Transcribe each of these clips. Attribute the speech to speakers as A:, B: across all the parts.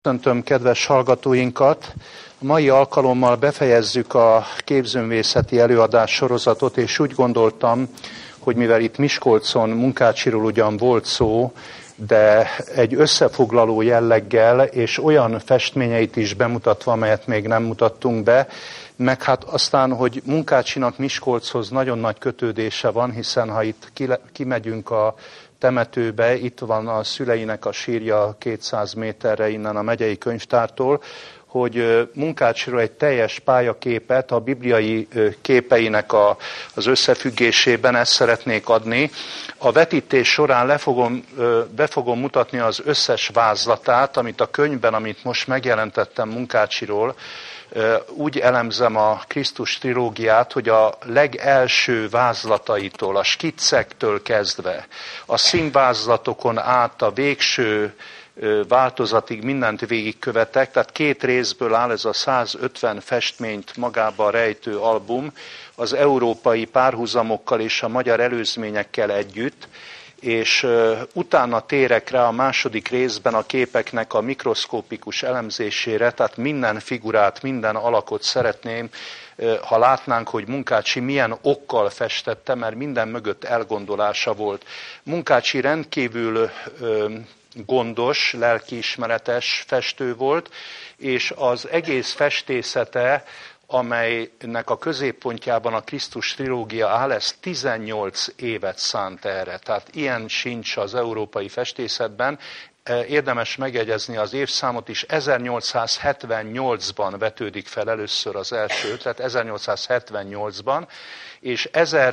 A: Köszöntöm kedves hallgatóinkat! A mai alkalommal befejezzük a képzőművészeti előadás sorozatot, és úgy gondoltam, hogy mivel itt Miskolcon Munkácsiról ugyan volt szó, de egy összefoglaló jelleggel és olyan festményeit is bemutatva, amelyet még nem mutattunk be, meg hát aztán, hogy Munkácsinak Miskolchoz nagyon nagy kötődése van, hiszen ha itt kimegyünk a temetőbe, itt van a szüleinek a sírja 200 méterre innen a megyei könyvtártól, hogy Munkácsiról egy teljes pályaképet a bibliai képeinek az összefüggésében ezt szeretnék adni. A vetítés során be fogom mutatni az összes vázlatát, amit a könyvben, amit most megjelentettem Munkácsiról, úgy elemzem a Krisztus trilógiát, hogy a legelső vázlataitól, a skiccektől kezdve, a színvázlatokon át a végső változatig mindent végigkövetek, tehát 2 részből áll ez a 150 festményt magába rejtő album, az európai párhuzamokkal és a magyar előzményekkel együtt, és utána térek rá a második részben a képeknek a mikroszkópikus elemzésére, tehát minden figurát, minden alakot szeretném, ha látnánk, hogy Munkácsi milyen okkal festette, mert minden mögött elgondolása volt. Munkácsi rendkívül gondos, lelkiismeretes festő volt, és az egész festészete, amelynek a középpontjában a Krisztus trilógia áll, ez 18 évet szánt erre. Tehát ilyen sincs az európai festészetben. Érdemes megjegyezni az évszámot is, 1878-ban vetődik fel először az első ötlet, 1878-ban, és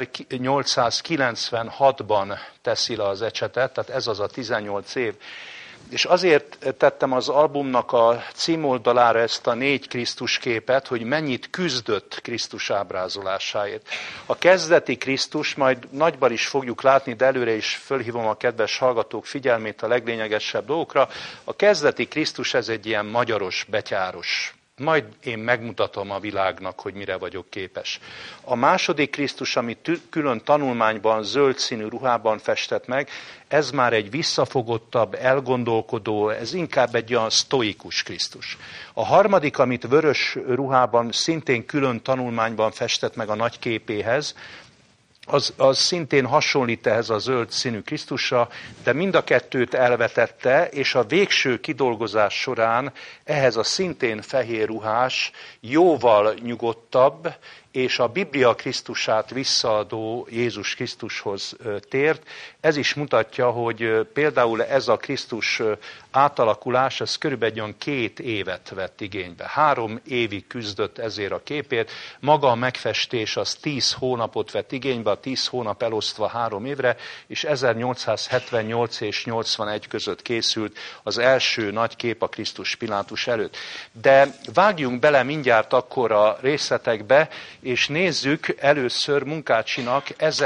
A: 1896-ban teszi le az ecsetet, tehát ez az a 18 év. És azért tettem az albumnak a címoldalára ezt a 4 Krisztus képet, hogy mennyit küzdött Krisztus ábrázolásáért. A kezdeti Krisztus, majd nagyban is fogjuk látni, de előre is fölhívom a kedves hallgatók figyelmét a leglényegesebb dolgokra. A kezdeti Krisztus ez egy ilyen magyaros, betyáros. Majd én megmutatom a világnak, hogy mire vagyok képes. A második Krisztus, amit külön tanulmányban, zöld színű ruhában festett meg, ez már egy visszafogottabb, elgondolkodó, ez inkább egy olyan sztoikus Krisztus. A harmadik, amit vörös ruhában, szintén külön tanulmányban festett meg a nagy képéhez, az szintén hasonlít ehhez a zöld színű Krisztusra, de mind a kettőt elvetette, és a végső kidolgozás során ehhez a szintén fehér ruhás, jóval nyugodtabb, és a Biblia Krisztusát visszaadó Jézus Krisztushoz tért. Ez is mutatja, hogy például ez a Krisztus átalakulás, ez körülbelül olyan 2 évet vett igénybe. 3 évig küzdött ezért a képért. Maga a megfestés az 10 hónapot vett igénybe, a 10 hónap elosztva 3 évre, és 1878 és 81 között készült az első nagy kép a Krisztus Pilátus előtt. De vágjunk bele mindjárt akkor a részletekbe, és nézzük először Munkácsinak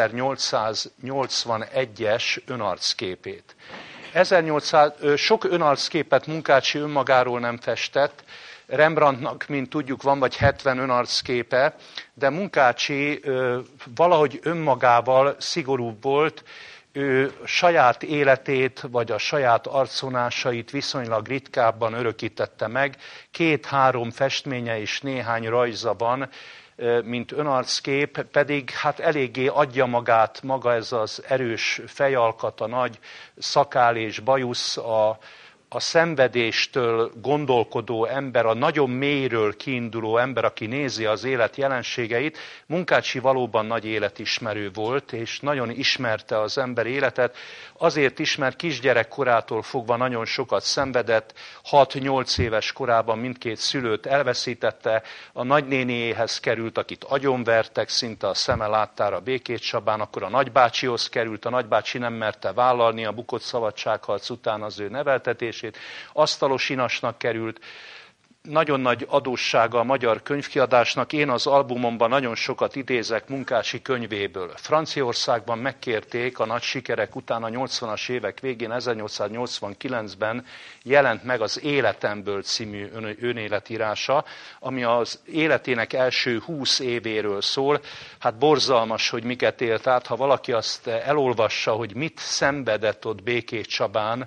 A: 1881-es önarcképét. Sok önarcképet Munkácsi önmagáról nem festett, Rembrandtnak, mint tudjuk, van vagy 70 önarcképe, de Munkácsi valahogy önmagával szigorúbb volt, ő saját életét, vagy a saját arcvonásait viszonylag ritkábban örökítette meg, 2-3 festménye és néhány rajza van, mint önarckép, pedig hát eléggé adja magát maga ez az erős fejalkat, a nagy szakál és bajusz, a szenvedéstől gondolkodó ember, a nagyon mélyről kiinduló ember, aki nézi az élet jelenségeit. Munkácsi valóban nagy életismerő volt, és nagyon ismerte az ember életet. Azért is, mert kisgyerekkorától fogva nagyon sokat szenvedett, 6-8 éves korában mindkét szülőt elveszítette, a nagynéniéhez került, akit agyonvertek, szinte a szeme láttára Békéscsabán, akkor a nagybácsihoz került, a nagybácsi nem merte vállalni a bukott szabadságharc után az ő neveltetését, asztalos inasnak került, nagyon nagy adóssága a magyar könyvkiadásnak. Én az albumomban nagyon sokat idézek Munkácsi könyvéből. Franciaországban megkérték a nagy sikerek után a 80-as évek végén, 1889-ben jelent meg az Életemből című önéletírása, ami az életének első 20 évéről szól. Hát borzalmas, hogy miket élt át. Ha valaki azt elolvassa, hogy mit szenvedett ott Békéscsabán,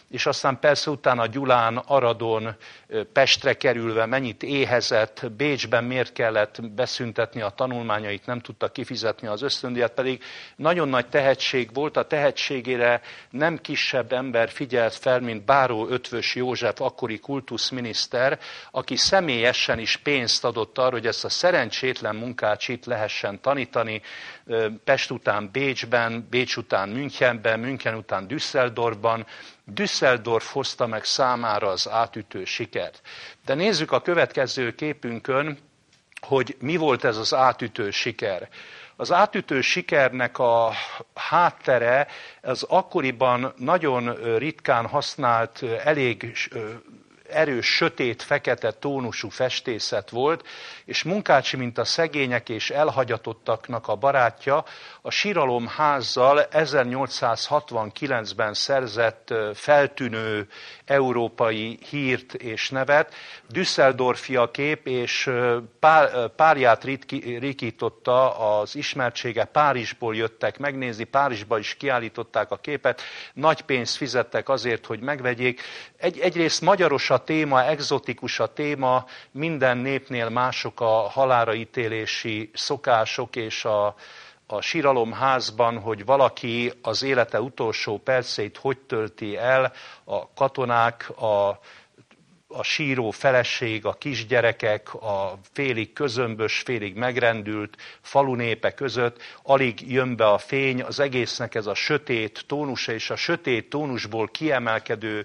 A: és aztán persze utána Gyulán, Aradon, Pestre kerülve mennyit éhezett, Bécsben miért kellett beszüntetni a tanulmányait, nem tudta kifizetni az ösztöndíjat, pedig nagyon nagy tehetség volt, a tehetségére nem kisebb ember figyelt fel, mint Báró Ötvös József, akkori kultuszminiszter, aki személyesen is pénzt adott arra, hogy ezt a szerencsétlen Munkácsit lehessen tanítani, Pest után Bécsben, Bécs után Münchenben, München után Düsseldorfban. Düsseldorf hozta meg számára az átütő sikert. De nézzük a következő képünkön, hogy mi volt ez az átütő siker. Az átütő sikernek a háttere az akkoriban nagyon ritkán használt, elég erős, sötét, fekete tónusú festészet volt, és Munkácsi, mint a szegények és elhagyatottaknak a barátja, a Síralomházzal 1869-ben szerzett feltűnő európai hírt és nevet. Düsseldorfiakép, és párját rikította az ismertsége, Párizsból jöttek megnézni, Párizsba is kiállították a képet, nagy pénzt fizettek azért, hogy megvegyék. Egyrészt magyaros a téma, egzotikus a téma, minden népnél mások a halálra ítélési szokások, és a Síralomházban, hogy valaki az élete utolsó perceit hogy tölti el, a katonák, a síró feleség, a kisgyerekek, a félig közömbös, félig megrendült falunépe között, alig jön be a fény, az egésznek ez a sötét tónusa, és a sötét tónusból kiemelkedő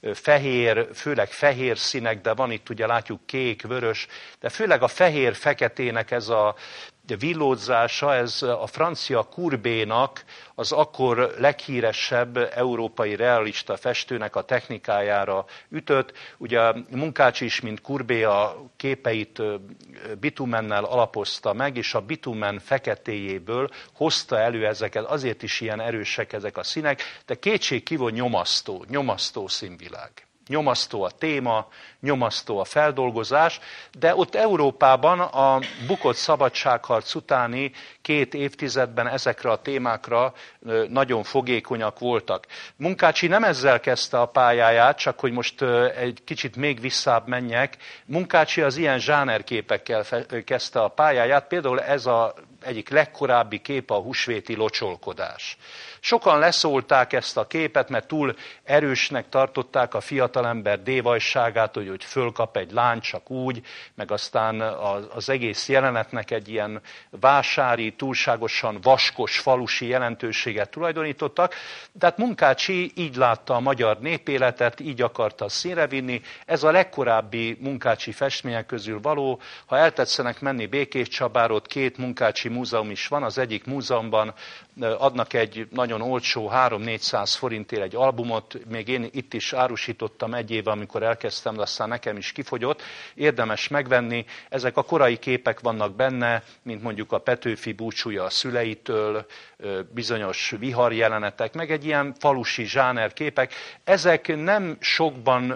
A: fehér, főleg fehér színek, de van itt ugye látjuk kék, vörös, de főleg a fehér-feketének ez a villódzása, ez a francia Courbénak, az akkor leghíresebb európai realista festőnek a technikájára ütött. Ugye Munkácsi is, mint Courbé, a képeit bitumennel alapozta meg, és a bitumen feketéjéből hozta elő ezeket, azért is ilyen erősek ezek a színek, de kétségkívül nyomasztó színvilág. Nyomasztó a téma, nyomasztó a feldolgozás, de ott Európában a bukott szabadságharc utáni 2 évtizedben ezekre a témákra nagyon fogékonyak voltak. Munkácsi nem ezzel kezdte a pályáját, csak hogy most egy kicsit még visszább menjek. Munkácsi az ilyen zsánerképekkel kezdte a pályáját, például ez az egyik legkorábbi kép a húsvéti locsolkodás. Sokan leszólták ezt a képet, mert túl erősnek tartották a fiatalember dévajságát, hogy fölkap egy lány csak úgy, meg aztán az egész jelenetnek egy ilyen vásári, túlságosan vaskos, falusi jelentőséget tulajdonítottak. Tehát Munkácsi így látta a magyar népéletet, így akarta színre vinni. Ez a legkorábbi Munkácsi festmények közül való. Ha eltetszenek menni Békéscsabára, ott 2 Munkácsi múzeum is van. Az egyik múzeumban adnak egy nagyon olcsó 300-400 forintért egy albumot, még én itt is árusítottam egy éve, amikor elkezdtem, de aztán nekem is kifogyott. Érdemes megvenni, ezek a korai képek vannak benne, mint mondjuk a Petőfi búcsúja a szüleitől, bizonyos viharjelenetek, meg egy ilyen falusi zsáner képek. Ezek nem sokban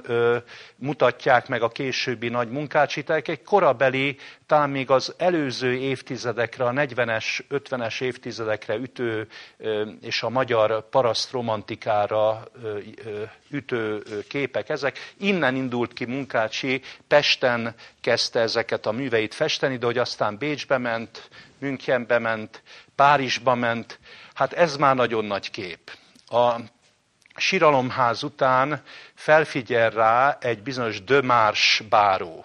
A: mutatják meg a későbbi nagy Munkácsit, egy korabeli, talán még az előző évtizedekre, a 40-es, 50-es évtizedekre ütő és a magyar paraszt romantikára ütő képek ezek. Innen indult ki Munkácsi, Pesten kezdte ezeket a műveit festeni, de hogy aztán Bécsbe ment, Münchenbe ment, Párizsba ment, hát ez már nagyon nagy kép. A Síralomház után felfigyel rá egy bizonyos de March báró.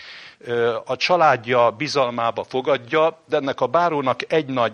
A: A családja bizalmába fogadja, de ennek a bárónak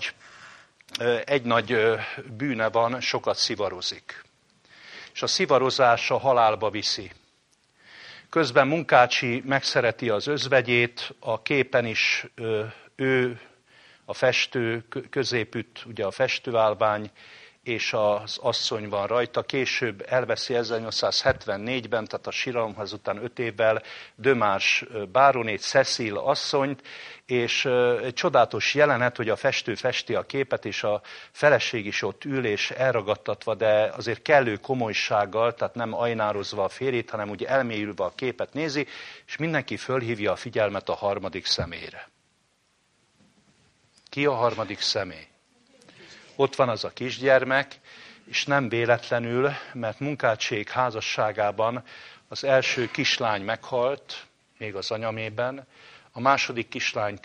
A: egy nagy bűne van, sokat szivarozik. És a szivarozása halálba viszi. Közben Munkácsi megszereti az özvegyét, a képen is ő, a festő, középütt ugye a festőállvány, és az asszony van rajta. Később elveszi 1874-ben, tehát a Síralomház után 5 évvel de March báronét, Cecil asszonyt, és egy csodálatos jelenet, hogy a festő festi a képet, és a feleség is ott ül, és elragadtatva, de azért kellő komolysággal, tehát nem ajnározva a férjét, hanem úgy elmélyülve a képet nézi, és mindenki fölhívja a figyelmet a harmadik személyre. Ki a harmadik személy? Ott van az a kisgyermek, és nem véletlenül, mert Munkácsék házasságában az első kislány meghalt, még az anyamében, a második kislány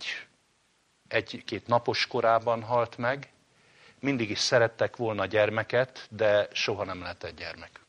A: 11-12 napos korában halt meg, mindig is szerettek volna gyermeket, de soha nem lehetett gyermekük.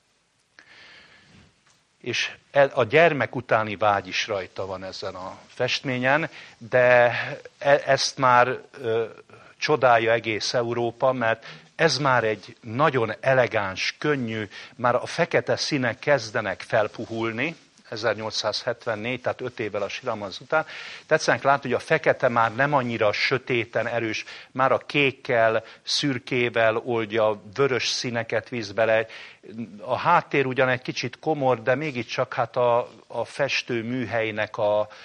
A: És a gyermek utáni vágy is rajta van ezen a festményen, de ezt már csodálja egész Európa, mert ez már egy nagyon elegáns, könnyű, már a fekete színek kezdenek felpuhulni, 1874, tehát 5 évvel a Siramaz után. Tetszenek látni, hogy a fekete már nem annyira sötéten erős, már a kékkel, szürkével oldja, vörös színeket visz bele. A háttér ugyan egy kicsit komor, de mégiscsak hát a festő műhelynek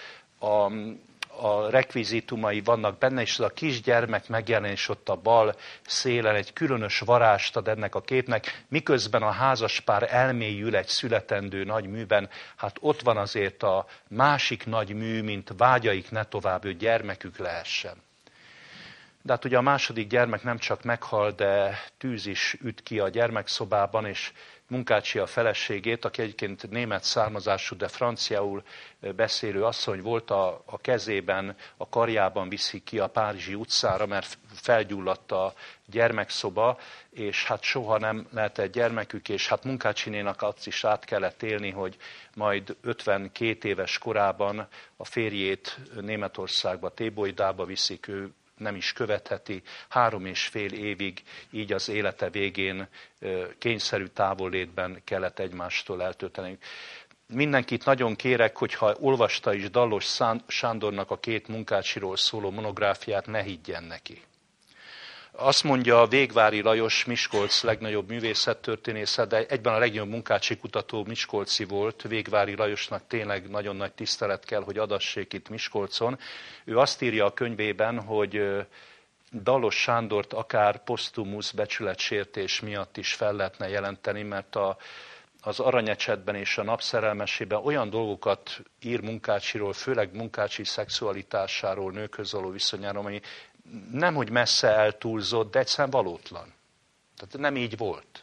A: a rekvizitumai vannak benne, és az a kisgyermek megjelenés ott a bal szélen egy különös varást ad ennek a képnek, miközben a házaspár elmélyül egy születendő nagy műben, hát ott van azért a másik nagy mű, mint vágyaik ne tovább, hogy gyermekük lehessen. De hát ugye a második gyermek nem csak meghal, de tűz is üt ki a gyermekszobában, és Munkácsy a feleségét, aki egyébként német származású, de franciául beszélő asszony volt, a kezében, a karjában viszi ki a párizsi utcára, mert felgyulladt a gyermekszoba, és hát soha nem lehetett gyermekük, és hát Munkácsinénak azt is át kellett élni, hogy majd 52 éves korában a férjét Németországba, Tébolydába viszik, ő nem is követheti, 3,5 évig így az élete végén kényszerű távollétben kellett egymástól eltölteniük. Mindenkit nagyon kérek, hogyha olvasta is Dallos Sándornak a 2 Munkácsiról szóló monográfiát, ne higgyen neki. Azt mondja Végvári Lajos, Miskolc legnagyobb művészettörténésze, de egyben a legnagyobb Munkácsi kutató miskolci volt. Végvári Lajosnak tényleg nagyon nagy tisztelet kell, hogy adassék itt Miskolcon. Ő azt írja a könyvében, hogy Dallos Sándort akár posztumusz becsületsértés miatt is fel lehetne jelenteni, mert az Aranyecsetben és a Napszerelmesében olyan dolgokat ír Munkácsiról, főleg Munkácsi szexualitásáról, nőkhöz való viszonyáról, ami nemhogy messze eltúlzott, de egyszerűen valótlan. Tehát nem így volt.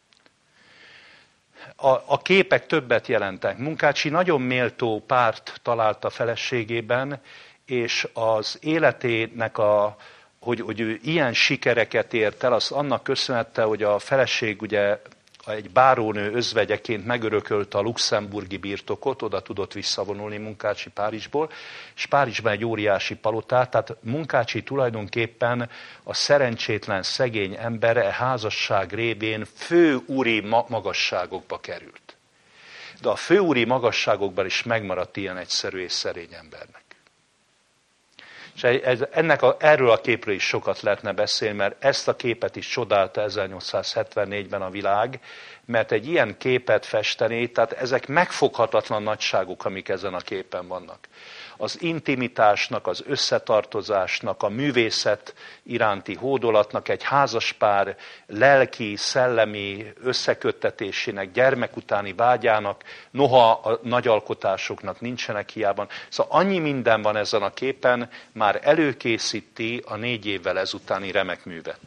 A: A képek többet jelentek. Munkácsi nagyon méltó párt talált a feleségében, és az életének, hogy ő ilyen sikereket ért el, az annak köszönhette, hogy a feleség ugye egy bárónő özvegyeként megörökölte a luxemburgi birtokot, oda tudott visszavonulni Munkácsi Párizsból, és Párizsban egy óriási palotát, tehát Munkácsi tulajdonképpen a szerencsétlen szegény embere házasság révén főúri magasságokba került. De a főúri magasságokban is megmaradt ilyen egyszerű és szerény embernek. És erről a képről is sokat lehetne beszélni, mert ezt a képet is csodálta 1874-ben a világ, mert egy ilyen képet festeni, tehát ezek megfoghatatlan nagyságok, amik ezen a képen vannak. Az intimitásnak, az összetartozásnak, a művészet iránti hódolatnak, egy házaspár lelki, szellemi összeköttetésének, gyermek utáni vágyának, noha a nagy alkotásoknak nincsenek hiában. Szóval annyi minden van ezen a képen, már előkészíti a 4 évvel ezutáni remekművet.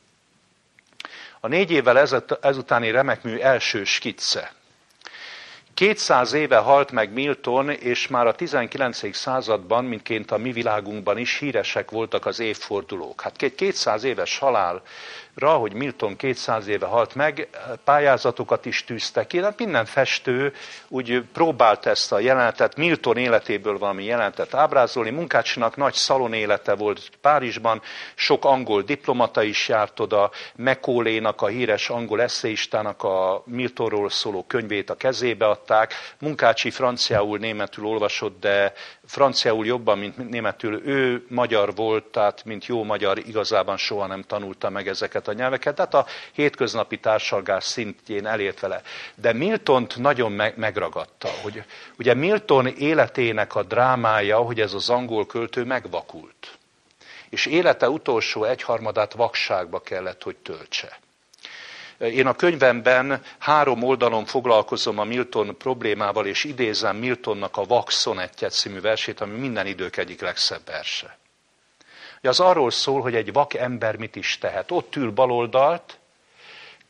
A: A 4 évvel ezutáni remekmű első skicce. 200 éve halt meg Milton, és már a 19. században, mindként a mi világunkban is híresek voltak az évfordulók. Hát 200 éves halálra, hogy Milton 200 éve halt meg, pályázatokat is tűztek ki, de minden festő úgy próbált ezt a jelenetet, Milton életéből valami jelenetet ábrázolni. Munkácsinak nagy szalon élete volt Párizsban, sok angol diplomata is járt oda, Macaulaynak, a híres angol eszéistának a Miltonról szóló könyvét a kezébe adták. Munkácsi franciául, németül olvasott, de franciául jobban, mint németül. Ő magyar volt, tehát mint jó magyar igazában soha nem tanulta meg ezeket a nyelveket, tehát a hétköznapi társalgás szintjén elért vele. De Miltont nagyon megragadta, hogy ugye Milton életének a drámája, hogy ez az angol költő megvakult. És élete utolsó 1/3 vakságba kellett, hogy töltse. Én a könyvemben 3 oldalon foglalkozom a Milton problémával, és idézem Miltonnak a Vak szonettje című versét, ami minden idők egyik legszebb verse. Az arról szól, hogy egy vak ember mit is tehet. Ott ül baloldalt,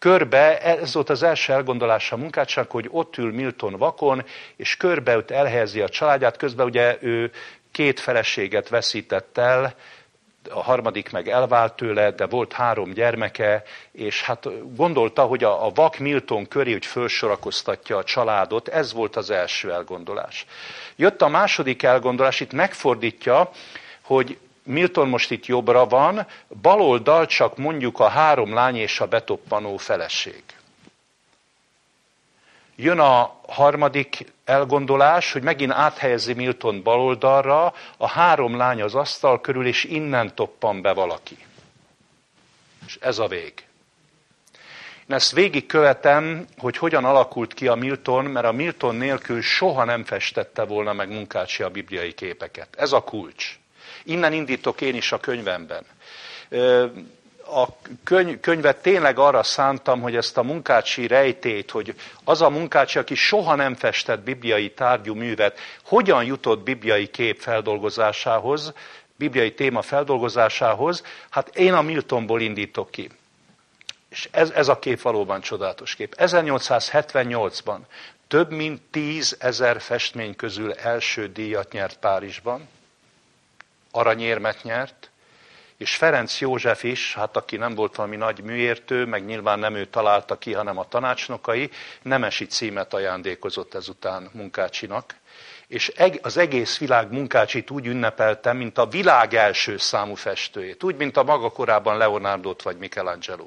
A: Körbe, ez volt az első elgondolása a munkácsának, hogy ott ül Milton vakon, és körbe őt elhelyezi a családját, közben ugye ő 2 feleséget veszített el, a harmadik meg elvált tőle, de volt 3 gyermeke, és hát gondolta, hogy a vak Milton köré, hogy felsorakoztatja a családot, ez volt az első elgondolás. Jött a második elgondolás, itt megfordítja, hogy Milton most itt jobbra van, baloldal csak mondjuk a 3 lány és a betoppanó feleség. Jön a harmadik elgondolás, hogy megint áthelyezi Milton baloldalra, a 3 lány az asztal körül, és innen toppan be valaki. És ez a vég. Én ezt végigkövetem, hogy hogyan alakult ki a Milton, mert a Milton nélkül soha nem festette volna meg Munkácsi a bibliai képeket. Ez a kulcs. Innen indítok én is a könyvemben. A könyvet tényleg arra szántam, hogy ezt a Munkácsi rejtét, hogy az a Munkácsi, aki soha nem festett bibliai tárgyú művet, hogyan jutott bibliai kép feldolgozásához, bibliai téma feldolgozásához, hát én a Miltonból indítok ki. És ez a kép valóban csodálatos kép. 1878-ban több mint 10 000 festmény közül első díjat nyert Párizsban, aranyérmet nyert, és Ferenc József is, hát aki nem volt valami nagy műértő, meg nyilván nem ő találta ki, hanem a tanácsnokai, nemesi címet ajándékozott ezután Munkácsinak, és az egész világ Munkácsit úgy ünnepelte, mint a világ első számú festőjét, úgy, mint a maga korában Leonardot vagy Michelangelót.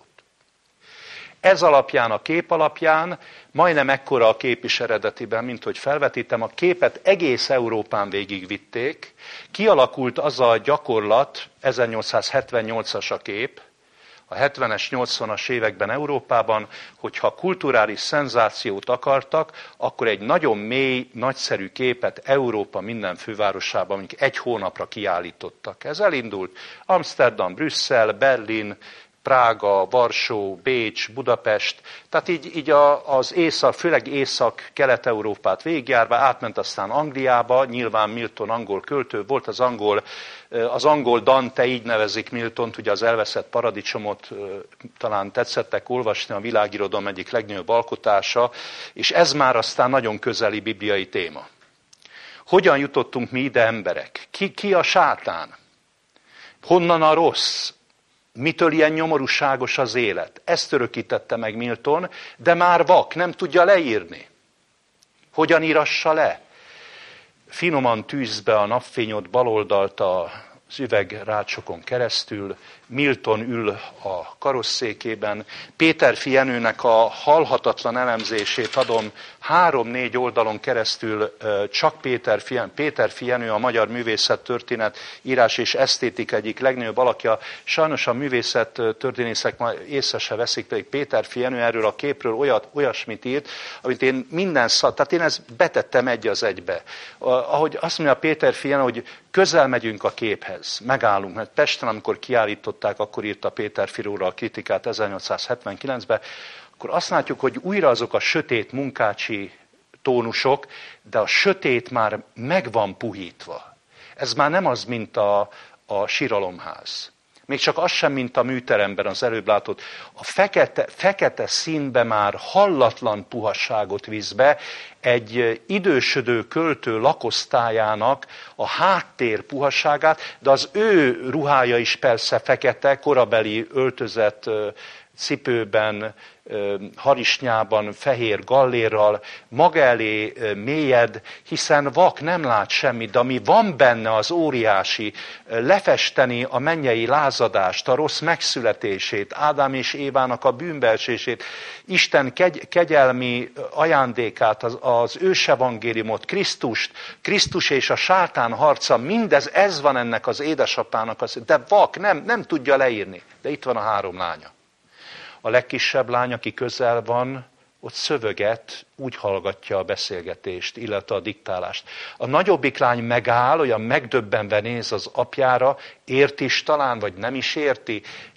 A: Ez alapján, a kép alapján, majdnem ekkora a kép is eredetiben, mint hogy felvetítem, a képet egész Európán végigvitték, kialakult az a gyakorlat, 1878-as a kép, a 70-es, 80-as években Európában, hogyha kulturális szenzációt akartak, akkor egy nagyon mély, nagyszerű képet Európa minden fővárosában mondjuk 1 hónapra kiállítottak. Ez elindult Amsterdam, Brüsszel, Berlin, Prága, Varsó, Bécs, Budapest, tehát így az észak, főleg észak-kelet-európát végigjárva, átment aztán Angliába, nyilván Milton angol költő volt, az angol Dante, így nevezik Miltont, ugye az elveszett paradicsomot talán tetszettek olvasni, a világirodalom egyik legnagyobb alkotása, és ez már aztán nagyon közeli bibliai téma. Hogyan jutottunk mi ide emberek? Ki a sátán? Honnan a rossz? Mitől ilyen nyomorúságos az élet? Ezt örökítette meg Milton, de már vak, nem tudja leírni. Hogyan írassa le? Finoman tűz be a napfényot baloldalt az üvegrácsokon keresztül, Milton ül a karosszékében, Péterfi Jenőnek a halhatatlan elemzését adom 3-4 oldalon keresztül, csak Péterfi Jenő, a magyar művészettörténet, írás és esztétika egyik legnagyobb alakja. Sajnos a művészettörténészek ma észre se veszik, pedig Péterfi Jenő erről a képről olyasmit írt, amit én tehát én ezt betettem 1 az 1-be. Ahogy azt mondja Péterfi Jenő, hogy közel megyünk a képhez, megállunk, mert Pesten, amikor kiállították, akkor írta Péterfi róla a kritikát 1879-ben, akkor azt látjuk, hogy újra azok a sötét munkácsi tónusok, de a sötét már meg van puhítva. Ez már nem az, mint a síralomház. Még csak az sem, mint a műteremben az előbb látott. A fekete színbe már hallatlan puhasságot visz be egy idősödő költő lakosztályának a háttér puhasságát, de az ő ruhája is persze fekete, korabeli öltözet, cipőben, harisnyában, fehér gallérral, maga elé mélyed, hiszen vak nem lát semmit, de ami van benne az óriási, lefesteni a mennyei lázadást, a rossz megszületését, Ádám és Évának a bűnbeesését, Isten kegyelmi ajándékát, az ősevangéliumot, Krisztus és a sátán harca, mindez, ez van ennek az édesapának, de vak nem tudja leírni. De itt van a 3 lánya. A legkisebb lány, aki közel van, ott szöveget, úgy hallgatja a beszélgetést, illetve a diktálást. A nagyobbik lány megáll, olyan megdöbbenve néz az apjára, ért is talán, vagy nem is érti,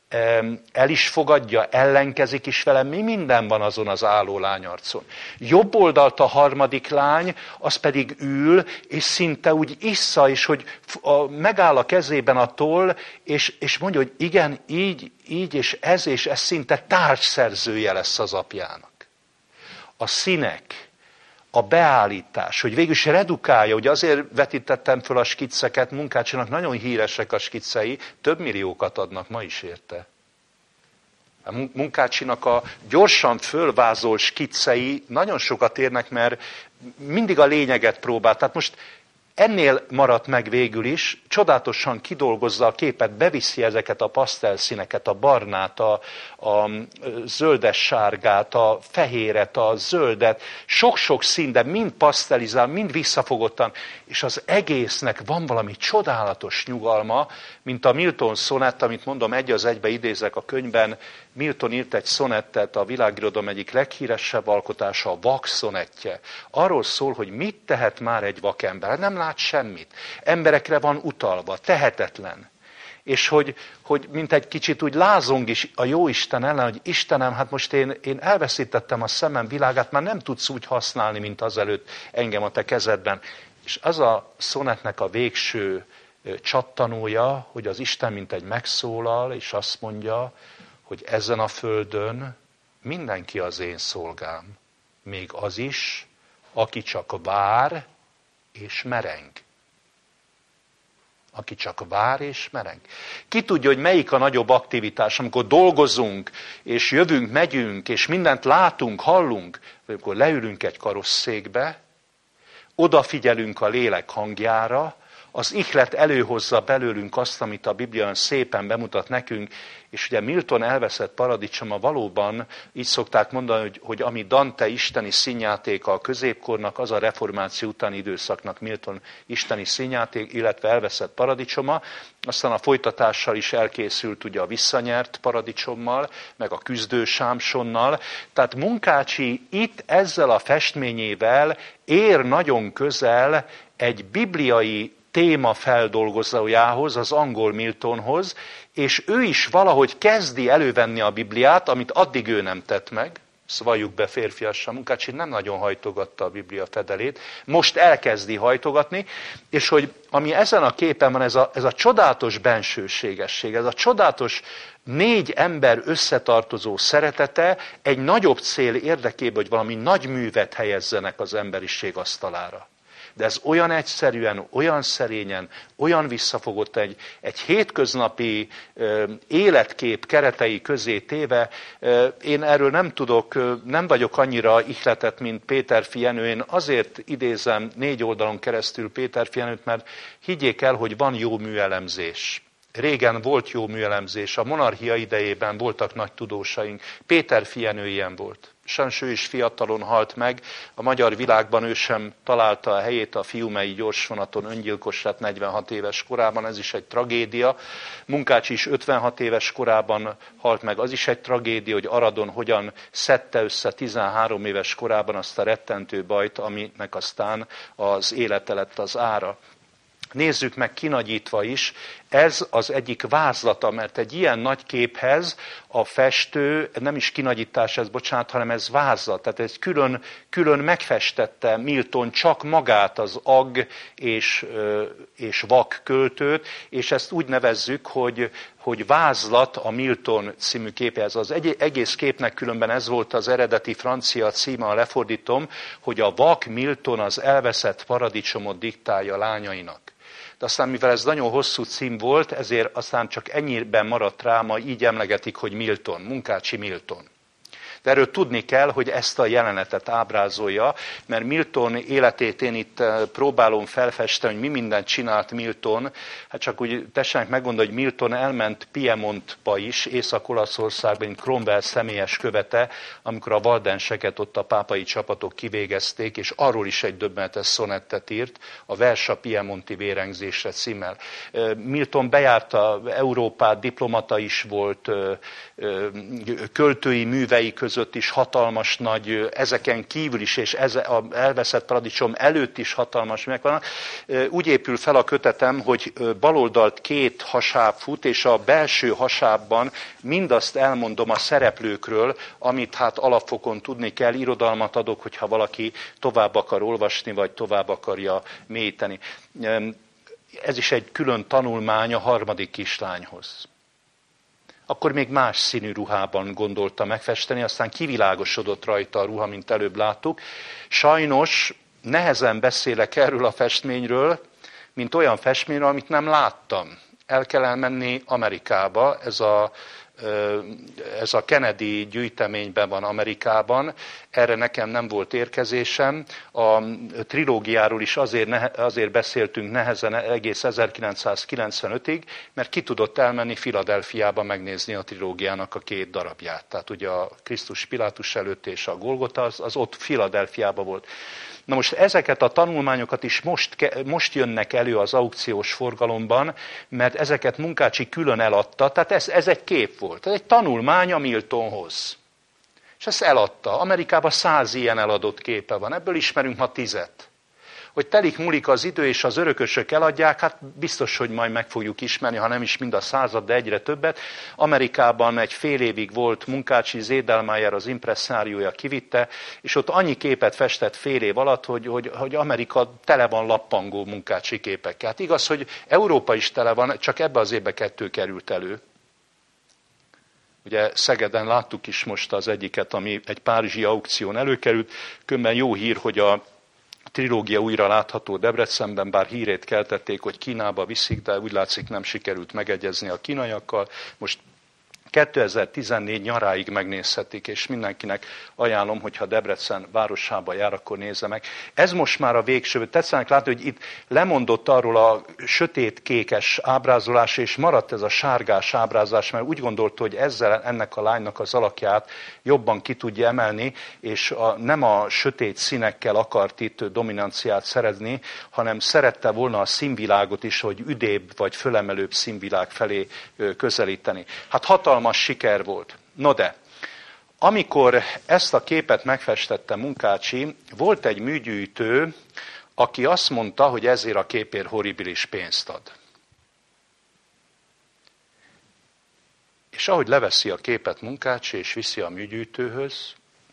A: el is fogadja, ellenkezik is vele, mi minden van azon az álló lányarcon. Jobb oldalt a harmadik lány, az pedig ül, és szinte úgy issza, és hogy megáll a kezében a toll, és mondja, hogy igen, így, és ez szinte társszerzője lesz az apjának. A színek, a beállítás, hogy végül is redukálja, ugye azért vetítettem föl a skicceket, Munkácsinak nagyon híresek a skiccei, több milliókat adnak ma is érte. A Munkácsinak a gyorsan fölvázol skiccei nagyon sokat érnek, mert mindig a lényeget próbál. Tehát most ennél maradt meg végül is, csodálatosan kidolgozza a képet, beviszi ezeket a pasztelszíneket, a barnát, a zöldes-sárgát, a fehéret, a zöldet, sok-sok szín, de mind pasztelizál, mind visszafogottan, és az egésznek van valami csodálatos nyugalma, mint a Milton szonett, amit mondom, egy az egybe idézek a könyvben. Milton írt egy szonettet, a világirodalom egyik leghíresebb alkotása, a vak szonettje. Arról szól, hogy mit tehet már egy vakember. Nem lát semmit. Emberekre van utalva, tehetetlen. És hogy mint egy kicsit úgy lázong is a jóisten ellen, hogy Istenem, hát most én elveszítettem a szemem világát, már nem tudsz úgy használni, mint azelőtt engem a te kezedben. És az a szonetnek a végső csattanója, hogy az Isten mint egy megszólal, és azt mondja, hogy ezen a földön mindenki az én szolgám. Még az is, aki csak vár és mereng. Aki csak vár és mereng. Ki tudja, hogy melyik a nagyobb aktivitás, amikor dolgozunk, és jövünk, megyünk, és mindent látunk, hallunk, vagy amikor leülünk egy karosszékbe, odafigyelünk a lélek hangjára, az ihlet előhozza belőlünk azt, amit a Biblia szépen bemutat nekünk, és ugye Milton elveszett paradicsoma valóban, így szokták mondani, hogy ami Dante isteni színjátéka a középkornak, az a reformáció utáni időszaknak Milton isteni színjáték, illetve elveszett paradicsoma, aztán a folytatással is elkészült ugye a visszanyert paradicsommal, meg a küzdő Sámsonnal. Tehát Munkácsi itt ezzel a festményével ér nagyon közel egy bibliai téma feldolgozójához, az angol Miltonhoz, és ő is valahogy kezdi elővenni a Bibliát, amit addig ő nem tett meg. Valljuk be férfiasan, Munkácsi nem nagyon hajtogatta a Biblia fedelét, most elkezdi hajtogatni, és hogy ami ezen a képen van, ez a csodálatos bensőségesség, ez a csodálatos 4 ember összetartozó szeretete egy nagyobb cél érdekében, hogy valami nagy művet helyezzenek az emberiség asztalára. De ez olyan egyszerűen, olyan szerényen, olyan visszafogott egy hétköznapi életkép keretei közé téve. Én erről nem tudok, nem vagyok annyira ihletett, mint Péterfi Jenő. Én azért idézem 4 oldalon keresztül Péterfi Jenőt, mert higgyék el, hogy van jó műelemzés. Régen volt jó műelemzés, a monarchia idejében voltak nagy tudósaink. Péterfi Jenő ilyen volt. Sajnos ő is fiatalon halt meg, a magyar világban ő sem találta a helyét, a Fiumei gyorsvonaton öngyilkos lett 46 éves korában, ez is egy tragédia. Munkácsi is 56 éves korában halt meg, az is egy tragédia, hogy Aradon hogyan szedte össze 13 éves korában azt a rettentő bajt, aminek aztán az élete lett az ára. Nézzük meg kinagyítva is, ez az egyik vázlata, mert egy ilyen nagy képhez a festő, nem is kinagyítás ez, bocsánat, hanem ez vázlat. Tehát ez külön megfestette Milton csak magát, az ag és vak költőt, és ezt úgy nevezzük, hogy vázlat a Milton című képhez. Az egész képnek különben ez volt az eredeti francia címe, a lefordítom, hogy a vak Milton az elveszett paradicsomot diktálja lányainak. De aztán, mivel ez nagyon hosszú cím volt, ezért aztán csak ennyiben maradt rá, ma így emlegetik, hogy Milton, Munkácsi Milton. De erről tudni kell, hogy ezt a jelenetet ábrázolja, mert Milton életét én itt próbálom felfesteni, hogy mi mindent csinált Milton. Hát csak úgy tessenek meggondolni, hogy Milton elment Piemontba is, Észak-Olaszországban, mint Cromwell személyes követe, amikor a valdenseket ott a pápai csapatok kivégezték, és arról is egy döbbenetes szonettet írt, a Vers a piemonti vérengzésre címmel. Milton bejárta Európát, diplomata is volt, költői művei között között is hatalmas nagy, ezeken kívül is, és az elveszett paradicsom előtt is hatalmas megvannak. Úgy épül fel a kötetem, hogy baloldalt 2 hasáb fut, és a belső hasábban mindazt elmondom a szereplőkről, amit hát alapfokon tudni kell, irodalmat adok, hogyha valaki tovább akar olvasni, vagy tovább akarja mélyíteni. Ez is egy külön tanulmány a 3. kislányhoz. Akkor még más színű ruhában gondolta megfesteni, aztán kivilágosodott rajta a ruha, mint előbb láttuk. Sajnos nehezen beszélek erről a festményről, mint olyan festményről, amit nem láttam. El kell elmenni Amerikába, ez a Kennedy gyűjteményben van Amerikában, erre nekem nem volt érkezésem. A trilógiáról is azért beszéltünk nehezen egész 1995-ig, mert ki tudott elmenni Philadelphiába megnézni a trilógiának a 2 darabját. Tehát ugye a Krisztus Pilátus előtt és a Golgota, az ott Philadelphiában volt. Na most ezeket a tanulmányokat is most jönnek elő az aukciós forgalomban, mert ezeket Munkácsy külön eladta, tehát ez egy kép volt, ez egy tanulmány a Miltonhoz. És ezt eladta. Amerikában 100 ilyen eladott képe van, ebből ismerünk ma 10. Hogy telik múlik az idő, és az örökösök eladják, hát biztos, hogy majd meg fogjuk ismerni, ha nem is mind a 100, de egyre többet. Amerikában egy fél évig volt Munkácsy, Zédelmeyer az impresszáriója kivitte, és ott annyi képet festett fél év alatt, hogy Amerika tele van lappangó Munkácsy képekkel. Hát igaz, hogy Európa is tele van, csak ebbe az évbe 2 került elő. Ugye Szegeden láttuk is most az egyiket, ami egy párizsi aukción előkerült. Különben jó hír, hogy a trilógia újra látható Debrecenben, bár hírét keltették, hogy Kínába viszik, de úgy látszik nem sikerült megegyezni a kínaiakkal. Most 2014 nyaráig megnézhetik, és mindenkinek ajánlom, hogyha Debrecen városába jár, akkor nézze meg. Ez most már a végső. Tetszenek látni, hogy itt lemondott arról a sötét-kékes ábrázolás, és maradt ez a sárgás ábrázolás, mert úgy gondolta, hogy ezzel ennek a lánynak az alakját jobban ki tudja emelni, és nem a sötét színekkel akart itt dominanciát szerezni, hanem szerette volna a színvilágot is, hogy üdébb vagy fölemelőbb színvilág felé közelíteni. Hát hatalmas siker volt. No de, amikor ezt a képet megfestette Munkácsy, volt egy műgyűjtő, aki azt mondta, hogy ezért a képért horribilis pénzt ad. És ahogy leveszi a képet Munkácsy, és viszi a műgyűjtőhöz,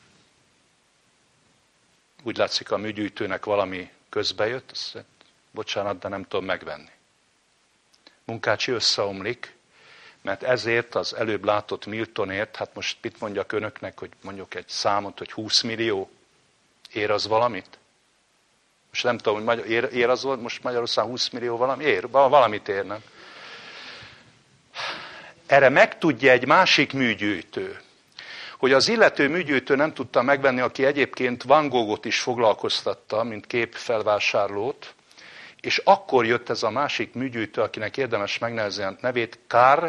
A: úgy látszik, a műgyűjtőnek valami közbejött, azt mondja, bocsánat, de nem tudom megvenni. Munkácsy összeomlik, mert ezért az előbb látott Miltonért, hát most mit mondjak önöknek, hogy mondjuk egy számot, hogy 20 millió, ér az valamit? Most nem tudom, hogy ér az volt, most Magyarországon 20 millió valami? Ér, valamit ér, nem? Erre megtudja egy másik műgyűjtő, hogy az illető műgyűjtő nem tudta megvenni, aki egyébként Van Goghot is foglalkoztatta, mint képfelvásárlót, és akkor jött ez a másik műgyűjtő, akinek érdemes megnevezni a nevét, Karl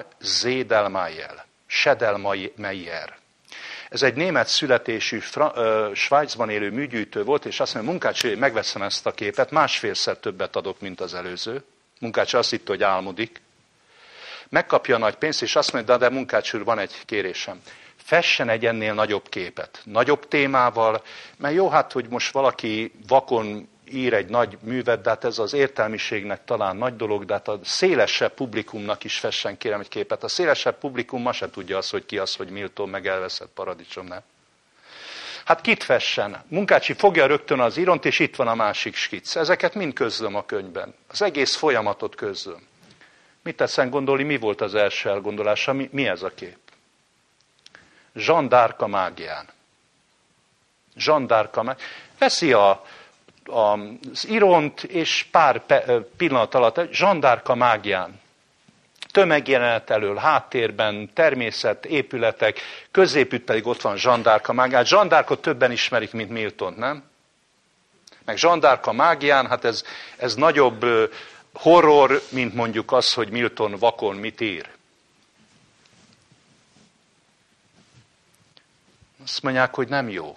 A: Sedelmeyer. Ez egy német születésű, Svájcban élő műgyűjtő volt, és azt mondja, Munkácsy, megveszem ezt a képet, 1,5-szer többet adok, mint az előző. Munkácsy azt hitte, hogy álmodik. Megkapja a nagy pénzt, és azt mondja, de Munkácsy úr, van egy kérésem. Fessen egy ennél nagyobb képet, nagyobb témával, mert jó, hát, hogy most valaki vakon ír egy nagy művet, de hát ez az értelmiségnek talán nagy dolog, de hát a szélesebb publikumnak is fessen, kérem, egy képet. A szélesebb publikum ma se tudja azt, hogy ki az, hogy Milton, meg elveszett paradicsom, nem? Hát kit fessen? Munkácsy fogja rögtön az íront, és itt van a másik skic. Ezeket mind közlöm a könyvben. Az egész folyamatot közlöm. Mit tetszen gondolni, mi volt az első elgondolása? Mi ez a kép? Jeanne d'Arc a mágián. Jeanne d'Arc a mágián. Veszi az íront, és pár pillanat alatt Jeanne d'Arc a mágián. Tömegjelenet elől, háttérben, természet, épületek, középütt pedig ott van Jeanne d'Arc a mágián. Jeanne d'Arcot többen ismerik, mint Miltont, nem? Meg Jeanne d'Arc a mágián, hát ez nagyobb horror, mint mondjuk az, hogy Milton vakon mit ír. Azt mondják, hogy nem jó.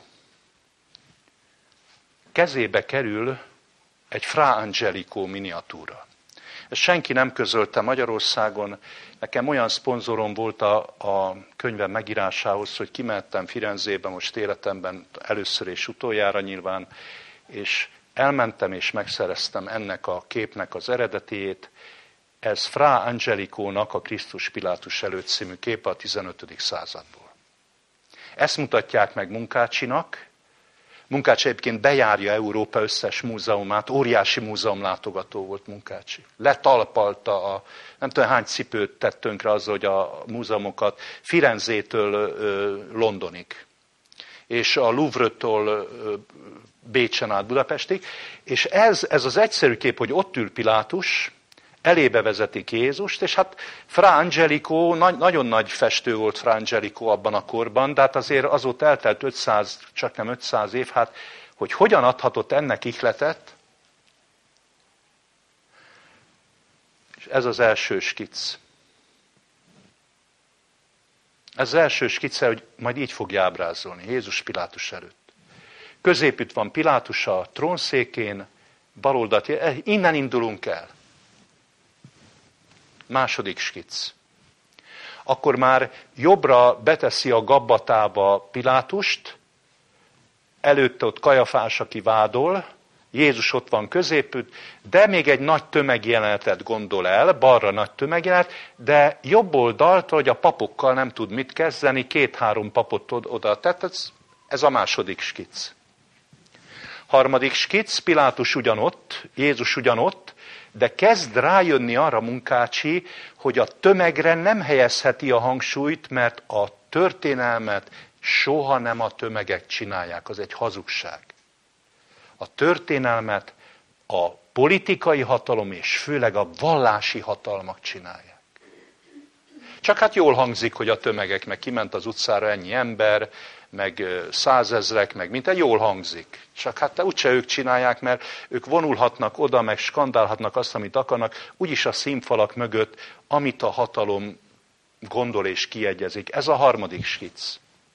A: Kezébe kerül egy Fra Angelico miniatúra. Ezt senki nem közölte Magyarországon. Nekem olyan szponzorom volt a könyvem megírásához, hogy kimehettem Firenzébe most életemben először és utoljára nyilván, és elmentem és megszereztem ennek a képnek az eredetiét. Ez Fra Angelicónak a Krisztus Pilátus előtt című képe a 15. századból. Ezt mutatják meg Munkácsinak. Munkácsi egyébként bejárja Európa összes múzeumát, óriási múzeumlátogató volt Munkácsi. Letalpalta nem tudom hány cipőt tett tönkre azzal, hogy a múzeumokat Firenzétől Londonig, és a Louvre-tól Bécsen át Budapestig. És ez az egyszerű kép, hogy ott ül Pilátus, elébe vezetik Jézust, és hát Fra Angelico, nagyon nagy festő volt Fra Angelico abban a korban, de hát azért azóta eltelt 500, csak nem 500 év, hát hogy hogyan adhatott ennek ihletet, és ez az első skic. Ez az első skice, hogy majd így fogja ábrázolni, Jézus Pilátus előtt. Középütt van Pilátus a trónszékén, baloldalt, innen indulunk el. Második skic. Akkor már jobbra beteszi a gabbatába Pilátust, előtte ott Kajafás, aki vádol, Jézus ott van középütt, de még egy nagy tömegjelenetet gondol el, balra nagy tömegjelenet, de jobb oldalt, hogy a papokkal nem tud mit kezdeni, 2-3 papot oda tett, ez a második skic. Harmadik skic, Pilátus ugyanott, Jézus ugyanott, de kezd rájönni arra Munkácsi, hogy a tömegre nem helyezheti a hangsúlyt, mert a történelmet soha nem a tömegek csinálják, az egy hazugság. A történelmet a politikai hatalom és főleg a vallási hatalmak csinálják. Csak hát jól hangzik, hogy a tömegek, meg kiment az utcára ennyi ember, meg 100 000, meg minden, jól hangzik. Csak hát úgyse ők csinálják, mert ők vonulhatnak oda, meg skandálhatnak azt, amit akarnak, úgyis a színfalak mögött, amit a hatalom gondol és kiegyezik. Ez a harmadik skic.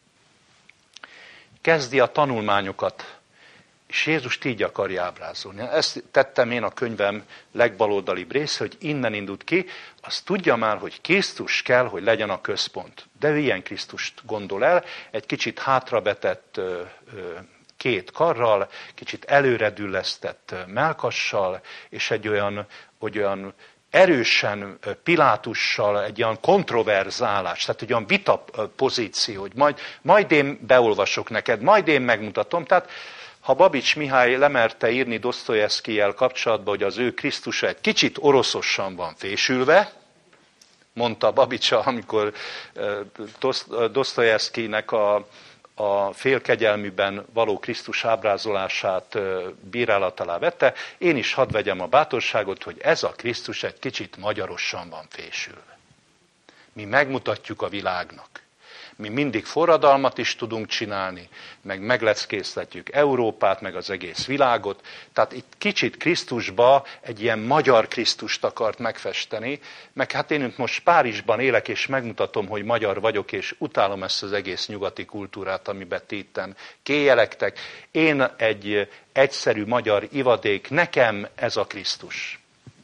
A: Kezdi a tanulmányokat, és Jézust így akarja ábrázolni. Ezt tettem én a könyvem legbaloldalibb része, hogy innen indult ki, azt tudja már, hogy Krisztus kell, hogy legyen a központ. De ő ilyen Krisztust gondol el, egy kicsit hátrabetett 2 karral, kicsit előredüllesztett melkassal, és egy olyan erősen Pilátussal, egy olyan kontroverzálás, tehát egy olyan vita pozíció, hogy majd én beolvasok neked, majd én megmutatom. Tehát ha Babics Mihály lemerte írni Dosztojevszkijjel kapcsolatban, hogy az ő Krisztusa egy kicsit oroszosan van fésülve, mondta Babicsa, amikor Dosztojevszkijnek a félkegyelműben való Krisztus ábrázolását bírálat alá vette, én is hadd vegyem a bátorságot, hogy ez a Krisztus egy kicsit magyarosan van fésülve. Mi megmutatjuk a világnak. Mi mindig forradalmat is tudunk csinálni, meg megleckéztetjük Európát, meg az egész világot. Tehát itt kicsit Krisztusba egy ilyen magyar Krisztust akart megfesteni, meg hát én most Párizsban élek, és megmutatom, hogy magyar vagyok, és utálom ezt az egész nyugati kultúrát, amiben ti itten kéjelektek. Én egy egyszerű magyar ivadék, nekem ez a Krisztus.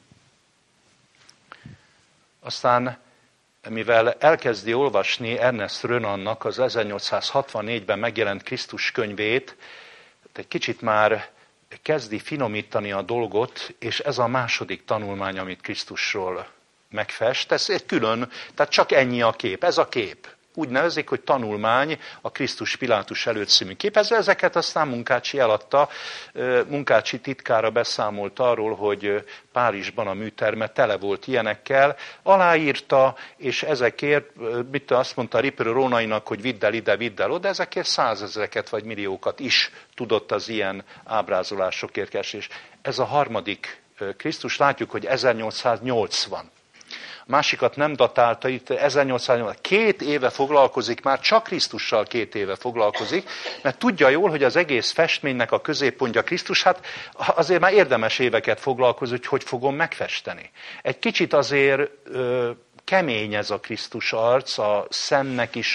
A: Aztán mivel elkezdi olvasni Ernest Renannak az 1864-ben megjelent Krisztus könyvét, egy kicsit már kezdi finomítani a dolgot, és ez a második tanulmány, amit Krisztusról megfest. Ez egy külön, tehát csak ennyi a kép, ez a kép. Úgy nevezik, hogy tanulmány a Krisztus Pilátus előtt című kép. Ezeket aztán Munkácsi eladta. Munkácsi titkára beszámolt arról, hogy Párizsban a műterme tele volt ilyenekkel. Aláírta, és ezekért, azt mondta Ripper Rónainak, hogy vidd el ide, vidd el oda, ezekért 100 000-eket vagy milliókat is tudott az ilyen ábrázolásokért keresni. És ez a harmadik Krisztus, látjuk, hogy 1880. Másikat nem datálta, itt 1880, 2 éve foglalkozik, már csak Krisztussal 2 éve foglalkozik, mert tudja jól, hogy az egész festménynek a középpontja Krisztus, hát azért már érdemes éveket foglalkozni, hogy fogom megfesteni. Egy kicsit azért kemény ez a Krisztus arc, a szemnek is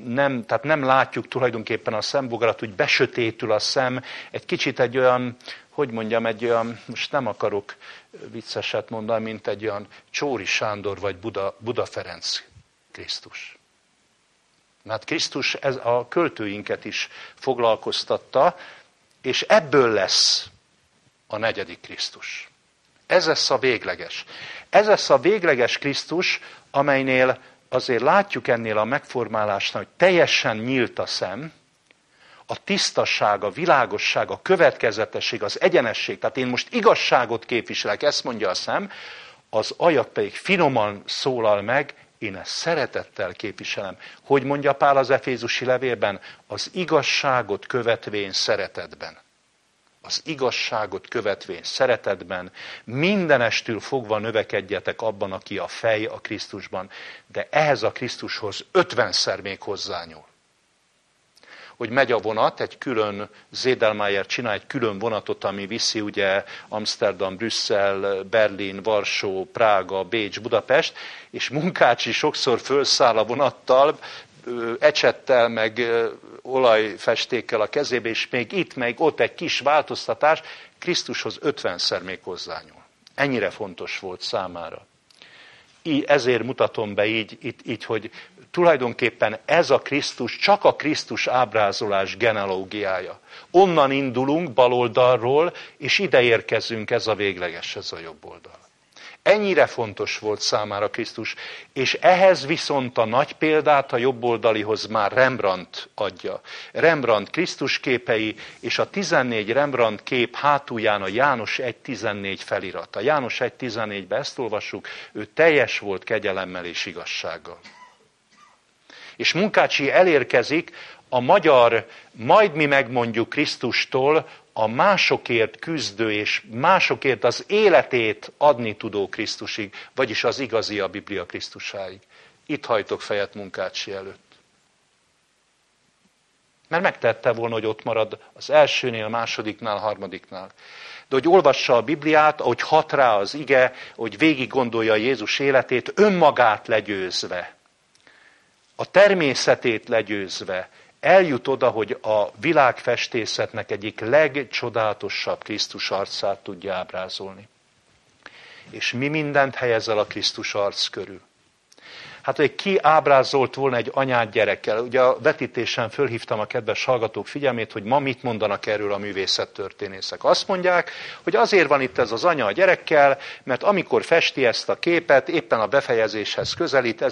A: tehát nem látjuk tulajdonképpen a szembogarat, hogy besötétül a szem, egy kicsit egy olyan hogy mondjam, egy olyan, most nem akarok vicceset mondani, mint egy olyan Csóri Sándor vagy Buda Ferenc Krisztus. Mert Krisztus a költőinket is foglalkoztatta, és ebből lesz a 4. Krisztus. Ez lesz a végleges. Ez lesz a végleges Krisztus, amelynél azért látjuk ennél a megformálásnál, hogy teljesen nyílt a szem, a tisztaság, a világosság, a következetesség, az egyenesség. Tehát én most igazságot képviselek, ezt mondja a szem, az ajak pedig finoman szólal meg, én ezt szeretettel képviselem. Hogy mondja Pál az Efézusi levélben? Az igazságot követvén szeretetben. Az igazságot követvén szeretetben, mindenestül fogva növekedjetek abban, aki a fej a Krisztusban, de ehhez a Krisztushoz 50-szer még hozzányúl. Hogy megy a vonat, egy külön, Zédelmayer csinál egy külön vonatot, ami viszi ugye Amsterdam, Brüsszel, Berlin, Varsó, Prága, Bécs, Budapest, és Munkácsi sokszor fölszáll a vonattal, ecsettel, meg olajfestékkel a kezébe, és még itt, meg ott egy kis változtatás, Krisztushoz 50-szer még hozzányúl. Ennyire fontos volt számára. Ezért mutatom be így, hogy tulajdonképpen ez a Krisztus csak a Krisztus ábrázolás genealógiája. Onnan indulunk baloldalról, és ide érkezünk, ez a végleges, ez a jobb oldal. Ennyire fontos volt számára Krisztus, és ehhez viszont a nagy példát a jobboldalihoz már Rembrandt adja. Rembrandt Krisztus képei, és a 14 Rembrandt kép hátulján a János 1.14 felirat. A János 1.14-ben ezt olvassuk, ő teljes volt kegyelemmel és igazsággal. És Munkácsi elérkezik a magyar, majd mi megmondjuk Krisztustól, a másokért küzdő és másokért az életét adni tudó Krisztusig, vagyis az igazi a Biblia Krisztusáig. Itt hajtok fejet Munkácsi előtt. Mert megtette volna, hogy ott marad az elsőnél, másodiknál, harmadiknál. De hogy olvassa a Bibliát, ahogy hat rá az ige, hogy végig gondolja Jézus életét, önmagát legyőzve, a természetét legyőzve, eljut oda, hogy a világfestészetnek egyik legcsodálatosabb Krisztus arcát tudja ábrázolni. És mi mindent helyez el a Krisztus arc körül? Hát, hogy ki ábrázolt volna egy anyát gyerekkel? Ugye a vetítésen fölhívtam a kedves hallgatók figyelmét, hogy ma mit mondanak erről a művészettörténészek. Azt mondják, hogy azért van itt ez az anya a gyerekkel, mert amikor festi ezt a képet, éppen a befejezéshez közelít,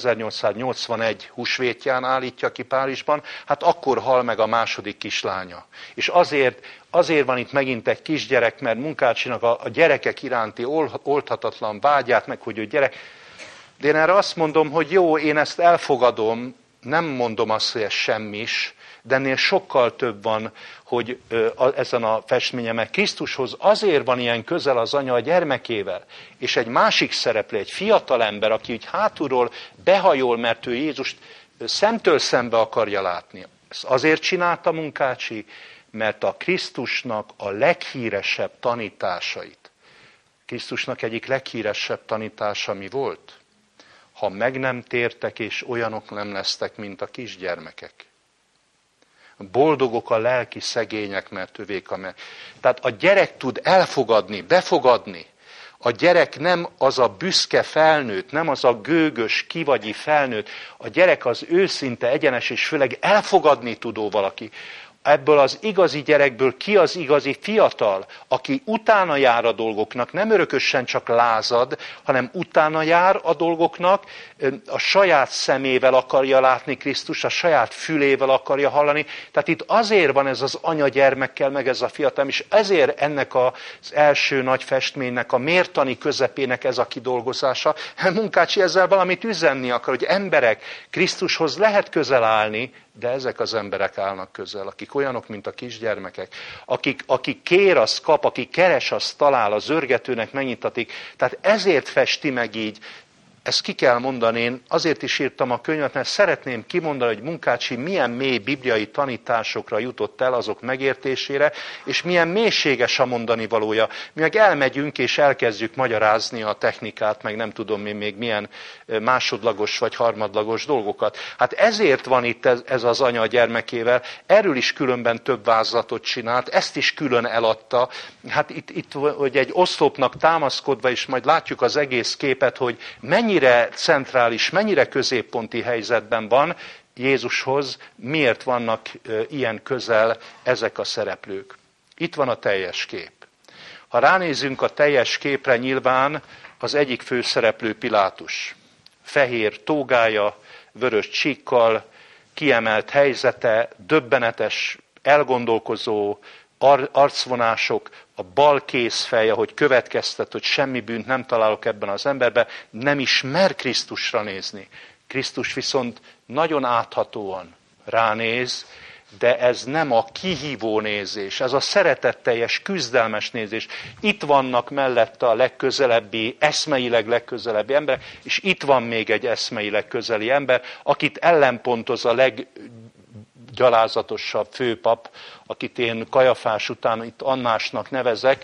A: 1881 húsvétján állítja ki Párizsban, hát akkor hal meg a második kislánya. És azért van itt megint egy kisgyerek, mert Munkácsinak a gyerekek iránti oldhatatlan vágyát, meg hogy ő gyerek. De én erre azt mondom, hogy jó, én ezt elfogadom, nem mondom azt, hogy ez semmis, de ennél sokkal több van, hogy ezen a festményen, mert Krisztushoz azért van ilyen közel az anya a gyermekével, és egy másik szereplő, egy fiatal ember, aki úgy hátulról behajol, mert ő Jézust szemtől szembe akarja látni. Ezt azért csinálta Munkácsi, mert a Krisztusnak a leghíresebb tanításait, Krisztusnak egyik leghíresebb tanítása mi volt? Ha meg nem tértek, és olyanok nem lesztek, mint a kisgyermekek. Boldogok a lelki szegények, mert övék a Tehát a gyerek tud elfogadni, befogadni. A gyerek nem az a büszke felnőtt, nem az a gőgös, kivagyi felnőtt. A gyerek az őszinte, egyenes és főleg elfogadni tudó valaki. Ebből az igazi gyerekből ki az igazi fiatal, aki utána jár a dolgoknak, nem örökösen csak lázad, hanem utána jár a dolgoknak, a saját szemével akarja látni Krisztus, a saját fülével akarja hallani. Tehát itt azért van ez az anya gyermekkel, meg ez a fiatal, és ezért ennek az első nagy festménynek, a mértani közepének ez a kidolgozása. Munkácsi ezzel valamit üzenni akar, hogy emberek, Krisztushoz lehet közel állni, de ezek az emberek állnak közel, akik olyanok, mint a kisgyermekek, akik kér, az kap, aki keres, az talál, az zörgetőnek megnyitatik. Tehát ezért festi meg így Ezt ki kell mondani, én azért is írtam a könyvet, mert szeretném kimondani, hogy Munkácsi milyen mély bibliai tanításokra jutott el azok megértésére, és milyen mélységes a mondani valója. Mi meg elmegyünk és elkezdjük magyarázni a technikát, meg nem tudom én még milyen másodlagos vagy harmadlagos dolgokat. Hát ezért van itt ez az anya a gyermekével, erről is különben több vázlatot csinált, ezt is külön eladta. Hát itt hogy egy oszlopnak támaszkodva, és majd látjuk az egész képet, hogy mennyire centrális, mennyire középponti helyzetben van Jézushoz, miért vannak ilyen közel ezek a szereplők. Itt van a teljes kép. Ha ránézünk a teljes képre, nyilván az egyik főszereplő Pilátus. Fehér tógája, vörös csíkkal, kiemelt helyzete, döbbenetes, elgondolkozó arcvonások, a bal kézfej, ahogy következtet, hogy semmi bűnt nem találok ebben az emberben, nem is mer Krisztusra nézni. Krisztus viszont nagyon áthatóan ránéz, de ez nem a kihívó nézés, ez a szeretetteljes, küzdelmes nézés. Itt vannak mellette a legközelebbi, eszmeileg legközelebbi ember, és itt van még egy eszmeileg közeli ember, akit ellenpontoz a leggyalázatosabb főpap, akit én Kajafás után itt Annásnak nevezek,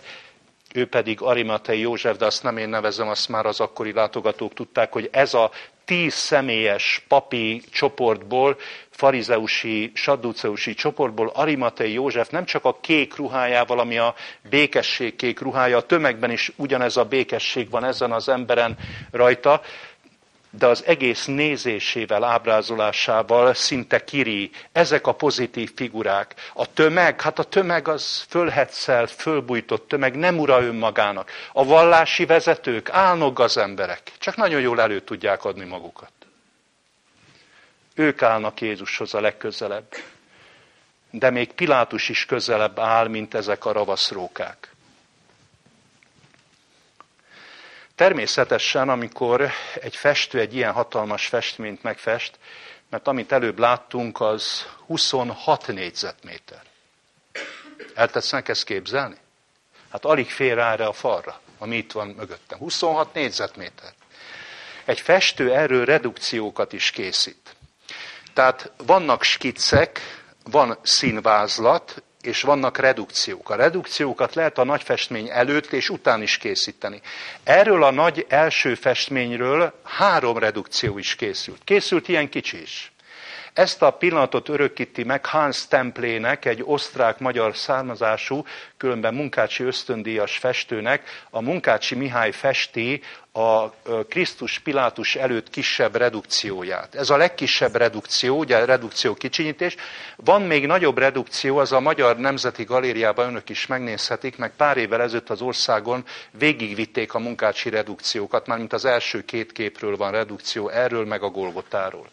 A: ő pedig Arimatei József, de azt nem én nevezem, azt már az akkori látogatók tudták, hogy ez a 10 személyes papi csoportból, farizeusi, sadduceusi csoportból Arimatei József nem csak a kék ruhájával, ami a békesség kék ruhája, a tömegben is ugyanez a békesség van ezen az emberen rajta, de az egész nézésével, ábrázolásával szinte kiri. Ezek a pozitív figurák. A tömeg, hát a tömeg az fölhetszelt, fölbújtott tömeg, nem ura önmagának. A vallási vezetők, álnog az emberek, csak nagyon jól elő tudják adni magukat. Ők állnak Jézushoz a legközelebb. De még Pilátus is közelebb áll, mint ezek a ravaszrókák. Természetesen, amikor egy festő egy ilyen hatalmas festményt megfest, mert amit előbb láttunk, az 26 négyzetméter. El tetszenek ezt képzelni? Hát alig fér rá erre a falra, ami itt van mögöttem. 26 négyzetméter. Egy festő erről redukciókat is készít. Tehát vannak skiccek, van színvázlat, és vannak redukciók. A redukciókat lehet a nagy festmény előtt és után is készíteni. Erről a nagy első festményről 3 redukció is készült. Készült ilyen kicsi is. Ezt a pillanatot örökíti meg Hans Templének, egy osztrák-magyar származású, különben Munkácsi ösztöndíjas festőnek. A Munkácsi Mihály festi a Krisztus Pilátus előtt kisebb redukcióját. Ez a legkisebb redukció, ugye redukció kicsinyítés. Van még nagyobb redukció, az a Magyar Nemzeti Galériában önök is megnézhetik, meg pár évvel ezelőtt az országon végigvitték a Munkácsi redukciókat, mármint az első 2 képről van redukció, erről meg a Golgotáról.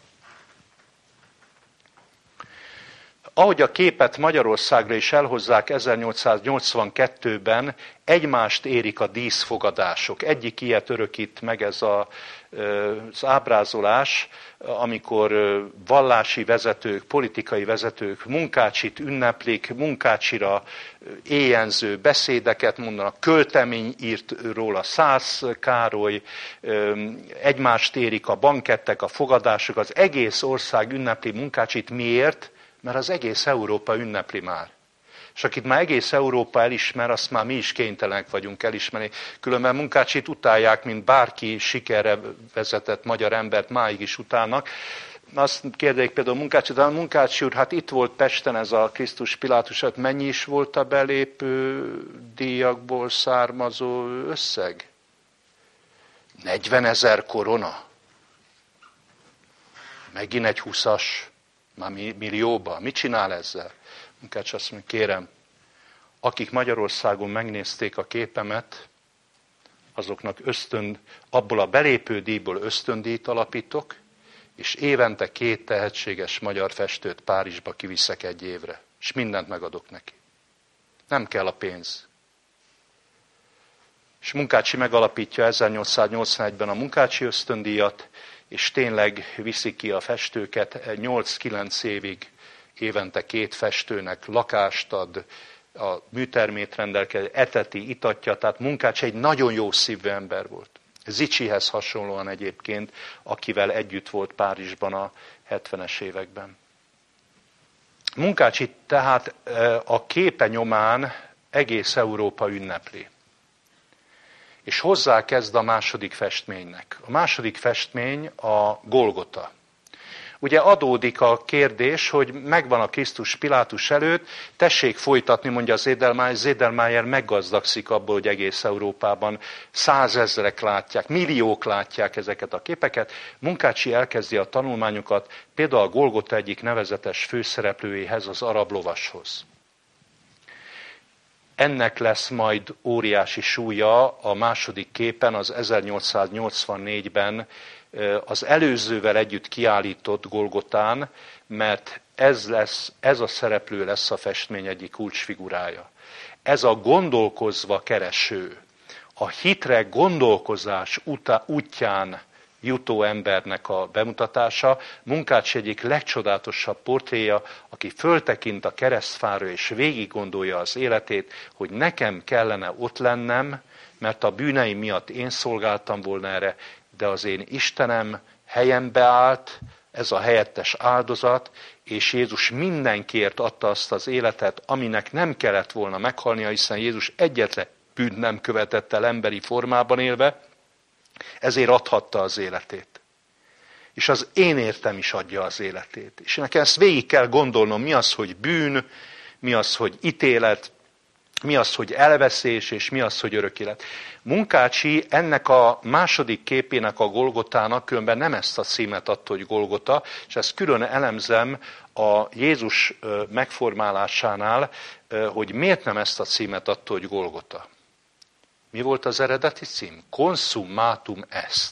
A: Ahogy a képet Magyarországra is elhozzák 1882-ben, egymást érik a díszfogadások. Egyik ilyet örökít meg ez az ábrázolás, amikor vallási vezetők, politikai vezetők Munkácsit ünneplik, Munkácsira éjjenző beszédeket mondanak, költemény írt róla Szász Károly, egymást érik a bankettek, a fogadások, az egész ország ünnepli Munkácsit. Miért? Mert az egész Európa ünnepli már. És akit már egész Európa elismer, azt már mi is kénytelenek vagyunk elismerni. Különben Munkácsit utálják, mint bárki sikerre vezetett magyar embert máig is utálnak. Azt kérdezik például Munkácsit, de Munkácsi úr, hát itt volt Pesten ez a Krisztus Pilátus, hát mennyi is volt a belépő díjakból származó összeg? 40 000 korona. Megint egy 20-as. Már millióba. Mit csinál ezzel? Munkács azt mondja, kérem, akik Magyarországon megnézték a képemet, azoknak abból a belépő díjból ösztöndíjt alapítok, és évente 2 tehetséges magyar festőt Párizsba kiviszek 1 évre, és mindent megadok neki. Nem kell a pénz. És Munkácsi megalapítja 1881-ben a Munkácsi ösztöndíjat, és tényleg viszi ki a festőket, 8-9 évig évente 2 festőnek lakást ad, a műtermét rendelkezik, eteti, itatja, tehát Munkács egy nagyon jó szívű ember volt. Zicsihez hasonlóan egyébként, akivel együtt volt Párizsban a 70-es években. Munkácsi tehát a képe nyomán egész Európa ünnepli. És hozzá kezd a második festménynek. A második festmény a Golgota. Ugye adódik a kérdés, hogy megvan a Krisztus Pilátus előtt, tessék folytatni, mondja Zédelmájer meggazdagszik abból, hogy egész Európában 100 000 látják, milliók látják ezeket a képeket. Munkácsi elkezdi a tanulmányokat, például a Golgota egyik nevezetes főszereplőjéhez, az arab lovashoz. Ennek lesz majd óriási súlya a második képen, az 1884-ben az előzővel együtt kiállított Golgotán, mert ez a szereplő lesz a festmény egyik kulcsfigurája. Ez a gondolkozva kereső, a hitre gondolkozás útján jutó embernek a bemutatása, Munkácsi egyik legcsodálatosabb portréja, aki föltekint a keresztfára és végig gondolja az életét, hogy nekem kellene ott lennem, mert a bűneim miatt én szolgáltam volna erre, de az én Istenem helyembe állt, ez a helyettes áldozat, és Jézus mindenkiért adta azt az életet, aminek nem kellett volna meghalnia, hiszen Jézus egyetlen bűnt nem követett el emberi formában élve, ezért adhatta az életét. És az én értem is adja az életét. És nekem ezt végig kell gondolnom, mi az, hogy bűn, mi az, hogy ítélet, mi az, hogy elveszés, és mi az, hogy örök élet. Munkácsi ennek a második képének, a Golgotának különben nem ezt a címet adta, hogy Golgota, és ezt külön elemzem a Jézus megformálásánál, hogy miért nem ezt a címet adta, hogy Golgota. Mi volt az eredeti cím? Consummatum est.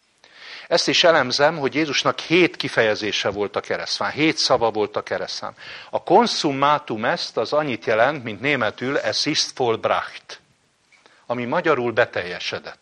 A: Ezt is elemzem, hogy Jézusnak 7 kifejezése volt a keresztfán, 7 szava volt a keresztfán. A consummatum est az annyit jelent, mint németül es ist vollbracht, ami magyarul beteljesedett.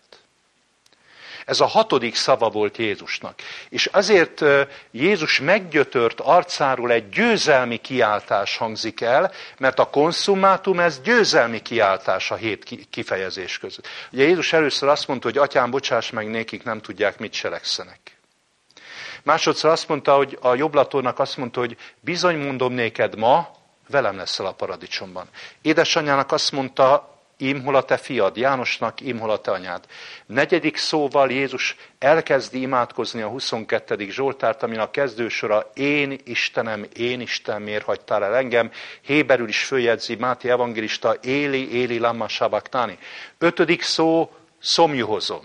A: Ez a 6. szava volt Jézusnak. És azért Jézus meggyötört arcáról egy győzelmi kiáltás hangzik el, mert a consummatum ez győzelmi kiáltás a 7 kifejezés között. Ugye Jézus először azt mondta, hogy Atyám, bocsáss meg nékik, nem tudják, mit cselekszenek. Másodszor azt mondta, hogy a jobblatónak azt mondta, hogy bizony mondom néked ma, velem leszel a paradicsomban. Édesanyjának azt mondta, ím hol a te fiad, Jánosnak ím hol a te anyád. 4. szóval Jézus elkezdi imádkozni a 22. Zsoltárt, amin a kezdősora én Istenem, miért hagytál el engem. Héberül is följegyzi Máté evangélista, Éli, Éli, lamma sabachthani. 5. szó, szomjuhozom.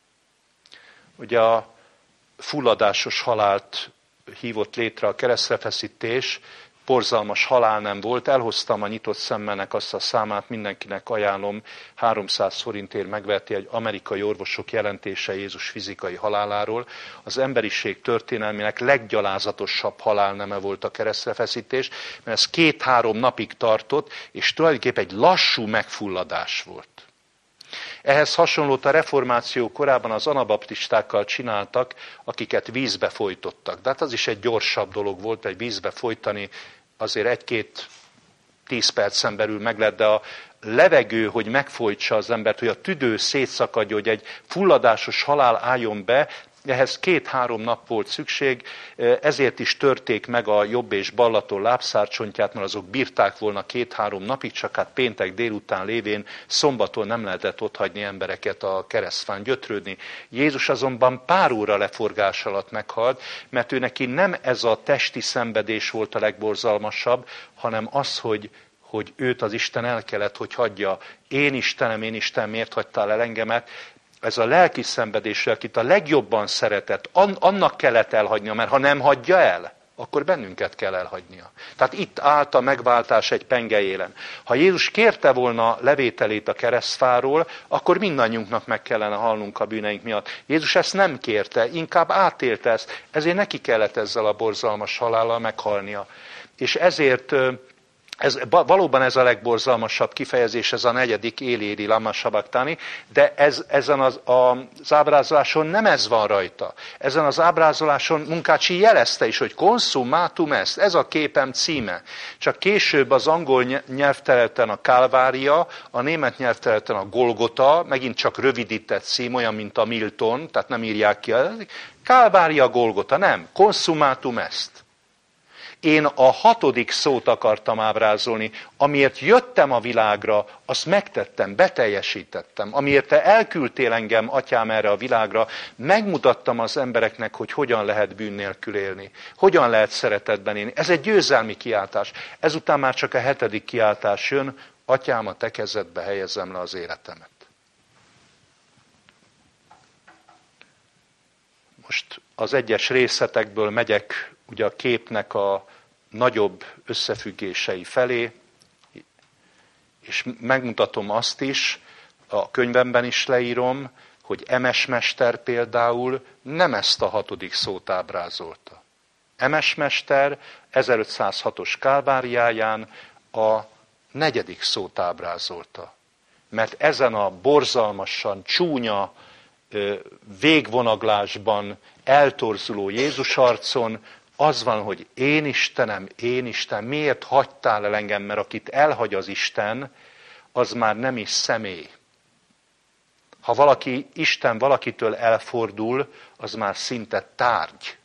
A: Ugye a fulladásos halált hívott létre a keresztrefeszítés, borzalmas halál nem volt, elhoztam a nyitott szemmelnek azt a számát, mindenkinek ajánlom, 300 forintért megveheti egy amerikai orvosok jelentése Jézus fizikai haláláról. Az emberiség történelmének leggyalázatosabb halálneme volt a keresztrefeszítés, mert ez 2-3 napig tartott, és tulajdonképpen egy lassú megfulladás volt. Ehhez hasonlót a reformáció korában az anabaptistákkal csináltak, akiket vízbe folytottak. De hát az is egy gyorsabb dolog volt, egy vízbe folytani, azért 1-2-10 percen belül meg lehet, de a levegő, hogy megfojtsa az embert, hogy a tüdő szétszakadja, hogy egy fulladásos halál álljon be, ehhez 2-3 nap volt szükség, ezért is törték meg a jobb és ballaton lábszárcsontját, mert azok bírták volna 2-3 napig, csak hát péntek délután lévén szombaton nem lehetett otthagyni embereket a keresztfán gyötrődni. Jézus azonban pár óra leforgás alatt meghalt, mert ő neki nem ez a testi szenvedés volt a legborzalmasabb, hanem az, hogy őt az Isten el kellett, hogy hagyja. Én Istenem, miért hagytál el engemet? Ez a lelki szenvedés, akit a legjobban szeretett, annak kellett elhagynia, mert ha nem hagyja el, akkor bennünket kell elhagynia. Tehát itt állt a megváltás egy pengejélen. Ha Jézus kérte volna levételét a keresztfáról, akkor mindannyiunknak meg kellene halnunk a bűneink miatt. Jézus ezt nem kérte, inkább átélte ezt, ezért neki kellett ezzel a borzalmas halállal meghalnia. És ezért Valóban ez a legborzalmasabb kifejezés, ez a 4. éléri lama sabaktani, de ezen az ábrázoláson nem ez van rajta. Ezen az ábrázoláson Munkácsi jelezte is, hogy consummatum est, ez a képem címe. Csak később az angol nyelvterületen a Kálvária, a német nyelvterületen a Golgota, megint csak rövidített cím, olyan, mint a Milton, tehát nem írják ki. Kálvária, Golgota, nem, consummatum est. Én a 6. szót akartam ábrázolni, amiért jöttem a világra, azt megtettem, beteljesítettem. Amiért te elküldtél engem, atyám, erre a világra, megmutattam az embereknek, hogy hogyan lehet bűn nélkül élni. Hogyan lehet szeretetben élni. Ez egy győzelmi kiáltás. Ezután már csak a 7. kiáltás jön, atyám, a te kezedbe helyezem le az életemet. Most az egyes részletekből megyek ugye a képnek a nagyobb összefüggései felé, és megmutatom azt is, a könyvemben is leírom, hogy Emes mester például nem ezt a 6. szót ábrázolta. Emes mester 1506-os Kálváriáján a 4. szót ábrázolta. Mert ezen a borzalmasan csúnya végvonaglásban eltorzuló Jézus arcon az van, hogy én Istenem, miért hagytál el engem, mert akit elhagy az Isten, az már nem is személy. Ha Isten valakitől elfordul, az már szinte tárgy.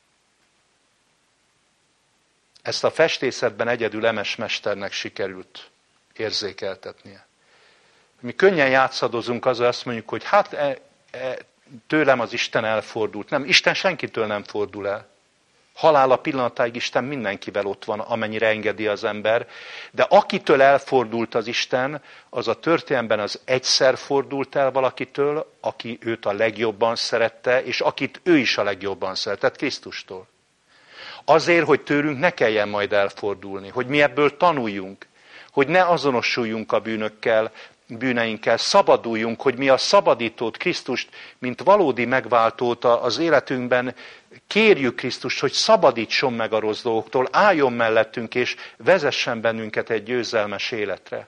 A: Ezt a festészetben egyedül Emes mesternek sikerült érzékeltetnie. Mi könnyen játszadozunk azzal, azt mondjuk, hogy hát tőlem az Isten elfordult. Nem, Isten senkitől nem fordul el. Halála pillanatáig Isten mindenkivel ott van, amennyire engedi az ember. De akitől elfordult az Isten, az a történelemben az egyszer fordult el valakitől, aki őt a legjobban szerette, és akit ő is a legjobban szeretett, Krisztustól. Azért, hogy tőlünk ne kelljen majd elfordulni, hogy mi ebből tanuljunk, hogy ne azonosuljunk a bűneinkkel, szabaduljunk, hogy mi a szabadítót, Krisztust, mint valódi megváltót az életünkben kérjük Krisztust, hogy szabadítson meg a rossz dolgoktól, álljon mellettünk, és vezessen bennünket egy győzelmes életre.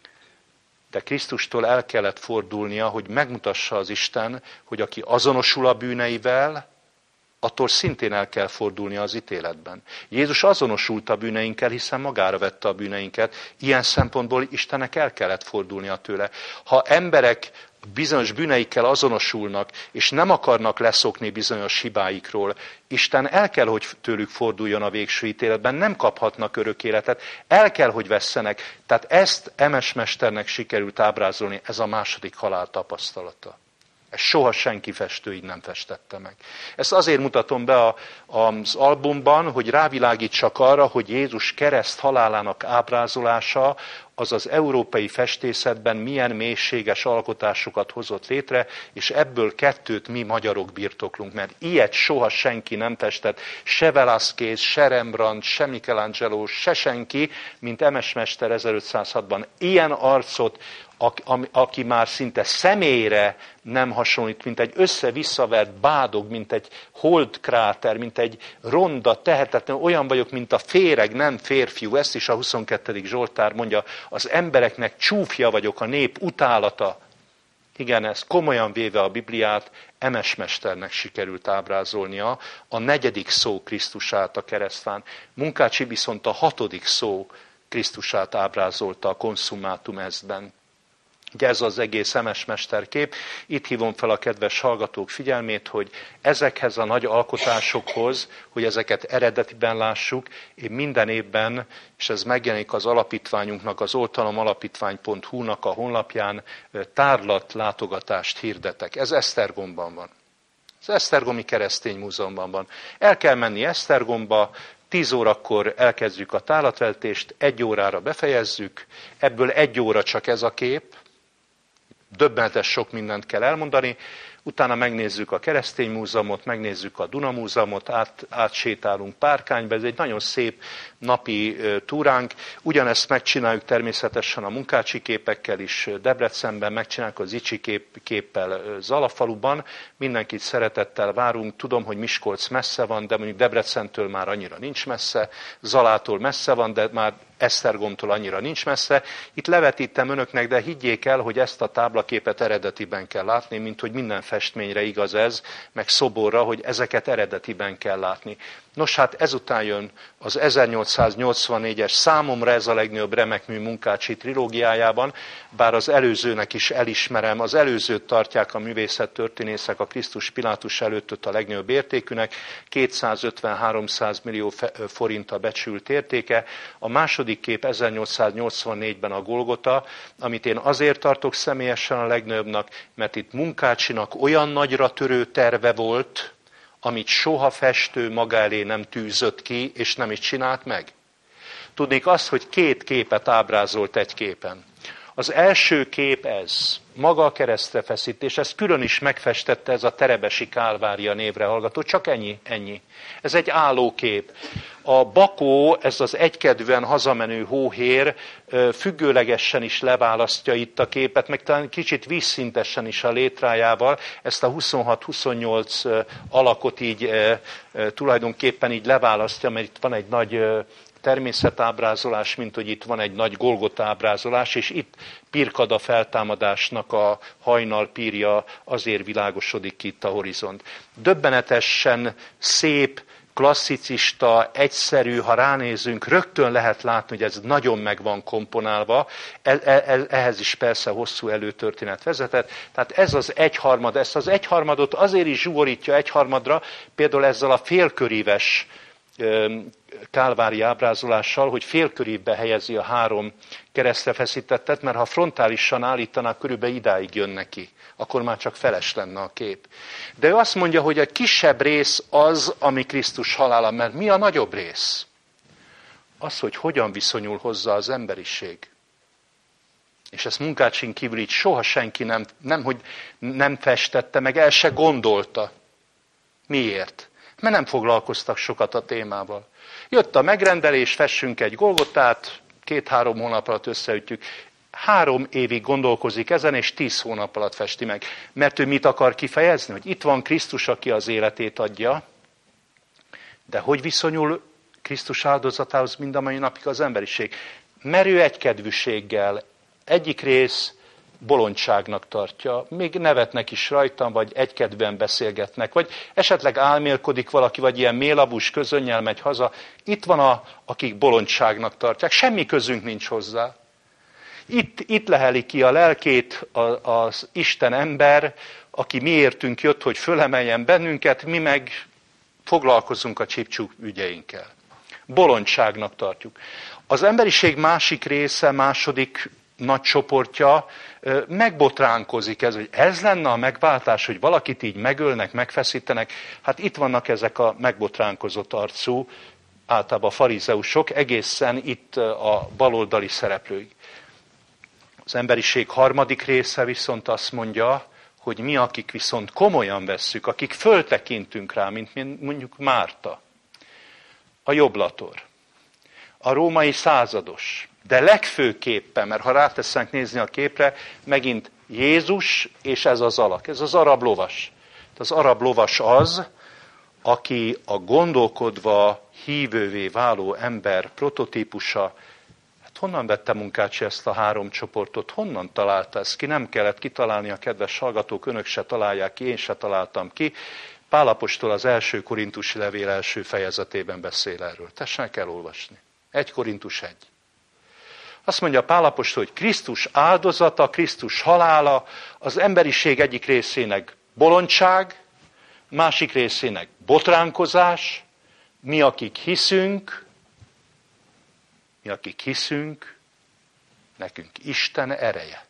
A: De Krisztustól el kellett fordulnia, hogy megmutassa az Isten, hogy aki azonosul a bűneivel, attól szintén el kell fordulnia az ítéletben. Jézus azonosult a bűneinkkel, hiszen magára vette a bűneinket. Ilyen szempontból Istennek el kellett fordulnia tőle. Ha emberek bizonyos bűneikkel azonosulnak, és nem akarnak leszokni bizonyos hibáikról, Isten el kell, hogy tőlük forduljon a végső ítéletben, nem kaphatnak örök életet, el kell, hogy vesszenek. Tehát ezt Emes mesternek sikerült ábrázolni, ez a 2. halál tapasztalata. Ezt soha senki festő így nem festette meg. Ezt azért mutatom be az albumban, hogy rávilágítsak arra, hogy Jézus kereszt halálának ábrázolása az az európai festészetben milyen mélységes alkotásokat hozott létre, és ebből 2 mi magyarok birtoklunk, mert ilyet soha senki nem festett, se Velázquez, se Rembrandt, se Michelangelo, se senki, mint Emes mester 1506-ban. Ilyen arcot, aki már szinte személyre nem hasonlít, mint egy össze-visszavert bádog, mint egy holdkráter, mint egy ronda, tehetetlen, olyan vagyok, mint a féreg, nem férfiú. Ezt is a 22. Zsoltár mondja, az embereknek csúfja vagyok, a nép utálata. Igen, ez komolyan véve a Bibliát, Emes mesternek sikerült ábrázolnia a 4. szó Krisztusát a keresztfán. Munkácsi viszont a 6. szó Krisztusát ábrázolta a consummatum estben. Ugye ez az egész Emes mesterkép. Itt hívom fel a kedves hallgatók figyelmét, hogy ezekhez a nagy alkotásokhoz, hogy ezeket eredetiben lássuk, én minden évben, és ez megjelenik az alapítványunknak, az oltalomalapítvány.hu-nak a honlapján, tárlatlátogatást hirdetek. Ez Esztergomban van. Az Esztergomi Keresztény Múzeumban van. El kell menni Esztergomba, 10 órakor elkezdjük a tárlatvetést, 1 órára befejezzük, ebből 1 óra csak ez a kép, döbbenetes sok mindent kell elmondani, utána megnézzük a Keresztény Múzeumot, megnézzük a Duna Múzeumot, átsétálunk Párkányba, ez egy nagyon szép napi túránk. Ugyanezt megcsináljuk természetesen a Munkácsi képekkel is Debrecenben, megcsináljuk az Icsi képpel Zalafaluban. Mindenkit szeretettel várunk, tudom, hogy Miskolc messze van, de mondjuk Debrecentől már annyira nincs messze, Zalától messze van, de már Esztergomtól annyira nincs messze. Itt levetítem önöknek, de higgyék el, hogy ezt a táblaképet eredetiben kell látni, mint hogy minden festményre igaz ez, meg szoborra, hogy ezeket eredetiben kell látni. Nos, hát ezután jön az 1884-es, számomra ez a legnagyobb remekmű Munkácsi trilógiájában, bár az előzőnek is elismerem, az előzőt tartják a művészettörténészek a Krisztus Pilátus előtt a legnagyobb értékűnek, 250-300 millió forint a becsült értéke. A második kép 1884-ben a Golgota, amit én azért tartok személyesen a legnagyobbnak, mert itt Munkácsinak olyan nagyra törő terve volt, amit soha festő maga elé nem tűzött ki, és nem is csinált meg. Tudnék azt, hogy 2 képet ábrázolt egy képen. Az első kép ez, maga a keresztrefeszítés, ezt külön is megfestette ez a Terebesi Kálvária névre hallgató, csak ennyi. Ez egy állókép. A Bakó, ez az egykedvűen hazamenő hóhér, függőlegesen is leválasztja itt a képet, meg talán kicsit vízszintesen is a létrájával, ezt a 26-28 alakot így tulajdonképpen így leválasztja, mert itt van egy nagy természetábrázolás, mint hogy itt van egy nagy Golgota ábrázolás, és itt Pirkada feltámadásnak a hajnalpírja azért világosodik ki itt a horizont. Döbbenetesen szép, klasszicista, egyszerű, ha ránézünk, rögtön lehet látni, hogy ez nagyon meg van komponálva, ehhez is persze hosszú előtörténet vezetett. Tehát ez az egyharmad, ezt az egyharmadot azért is zsugorítja egyharmadra, például ezzel a félköríves kálvári ábrázolással, hogy félkörívbe helyezi a 3 keresztre feszítettet, mert ha frontálisan állítaná, körülbelül idáig jön neki, akkor már csak feles lenne a kép. De ő azt mondja, hogy a kisebb rész az, ami Krisztus halála, mert mi a nagyobb rész? Az, hogy hogyan viszonyul hozzá az emberiség. És ezt Munkácsin kívül így soha senki nem festette, meg el se gondolta. Miért? Mert nem foglalkoztak sokat a témával. Jött a megrendelés, fessünk egy Golgotát, 2-3 hónap alatt összeütjük. 3 évig gondolkozik ezen, és 10 hónap alatt festi meg. Mert ő mit akar kifejezni? Hogy itt van Krisztus, aki az életét adja, de hogy viszonyul Krisztus áldozatához mind a mai napig az emberiség? Merő egykedvűséggel, egyik rész bolondságnak tartja, még nevetnek is rajtam, vagy egykedvűen beszélgetnek, vagy esetleg álmélkodik valaki, vagy ilyen mélabús közönnyel megy haza. Itt van akik bolondságnak tartják, semmi közünk nincs hozzá. Itt leheli ki a lelkét az Isten ember, aki miértünk jött, hogy fölemeljen bennünket, mi meg foglalkozunk a csipcsúk ügyeinkkel. Bolondságnak tartjuk. Az emberiség másik része, második nagy csoportja megbotránkozik ez, hogy ez lenne a megváltás, hogy valakit így megölnek, megfeszítenek. Hát itt vannak ezek a megbotránkozott arcú, általában farizeusok, egészen itt a baloldali szereplők. Az emberiség harmadik része viszont azt mondja, hogy mi, akik viszont komolyan vesszük, akik föltekintünk rá, mint mondjuk Márta, a Joblator, a római százados, de legfőképpen, mert ha ráteszünk nézni a képre, megint Jézus és ez az alak, ez az arab lovas. Az arab lovas az, aki a gondolkodva hívővé váló ember prototípusa. Hát honnan vette Munkácsi ezt a 3 csoportot? Honnan találta ezt ki? Nem kellett kitalálni, a kedves hallgatók, önök se találják ki, én se találtam ki. Pál apostol az 1. Korintusi levél első fejezetében beszél erről. Tessenek elolvasni. 1 Korintus 1. Azt mondja Pál apostol, hogy Krisztus áldozata, Krisztus halála az emberiség egyik részének bolondság, másik részének botránkozás, mi akik hiszünk, nekünk Isten ereje.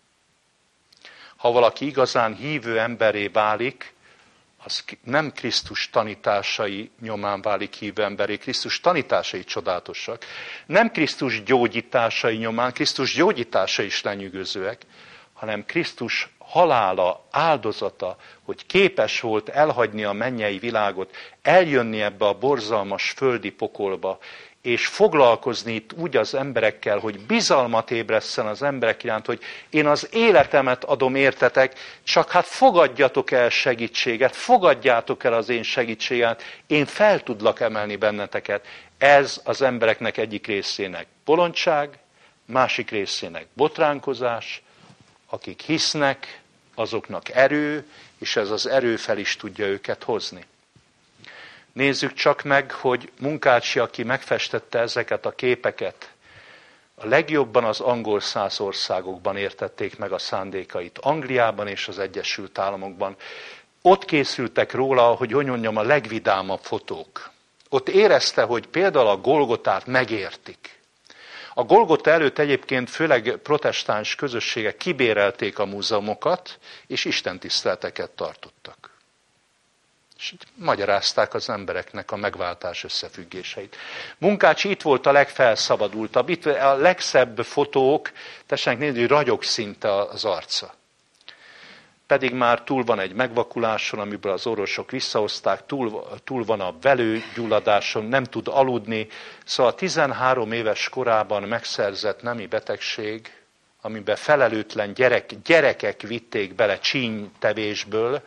A: Ha valaki igazán hívő emberré válik, az nem Krisztus tanításai nyomán válik hívő emberré, Krisztus tanításai csodálatosak. Nem Krisztus gyógyításai nyomán, Krisztus gyógyításai is lenyűgözőek, hanem Krisztus halála, áldozata, hogy képes volt elhagyni a mennyei világot, eljönni ebbe a borzalmas földi pokolba, és foglalkozni itt úgy az emberekkel, hogy bizalmat ébresszen az emberek iránt, hogy én az életemet adom értetek, csak hát fogadjatok el segítséget, fogadjátok el az én segítséget, én fel tudlak emelni benneteket. Ez az embereknek egyik részének bolondság, másik részének botránkozás, akik hisznek, azoknak erő, és ez az erő fel is tudja őket hozni. Nézzük csak meg, hogy Munkácsi, aki megfestette ezeket a képeket, a legjobban az angol száz országokban értették meg a szándékait. Angliában és az Egyesült Államokban. Ott készültek róla, hogy mondjam, a legvidámabb fotók. Ott érezte, hogy például a Golgotát megértik. A Golgota előtt egyébként főleg protestáns közösségek kibérelték a múzeumokat, és istentiszteleteket tartottak. És így magyarázták az embereknek a megváltás összefüggéseit. Munkácsi itt volt a legfelszabadultabb, itt a legszebb fotók, tessenek nézni, hogy ragyog szinte az arca. Pedig már túl van egy megvakuláson, amiből az orvosok visszahozták, túl van a velőgyulladáson, nem tud aludni. Szóval 13 éves korában megszerzett nemi betegség, amiben felelőtlen gyerekek vitték bele csínytevésből.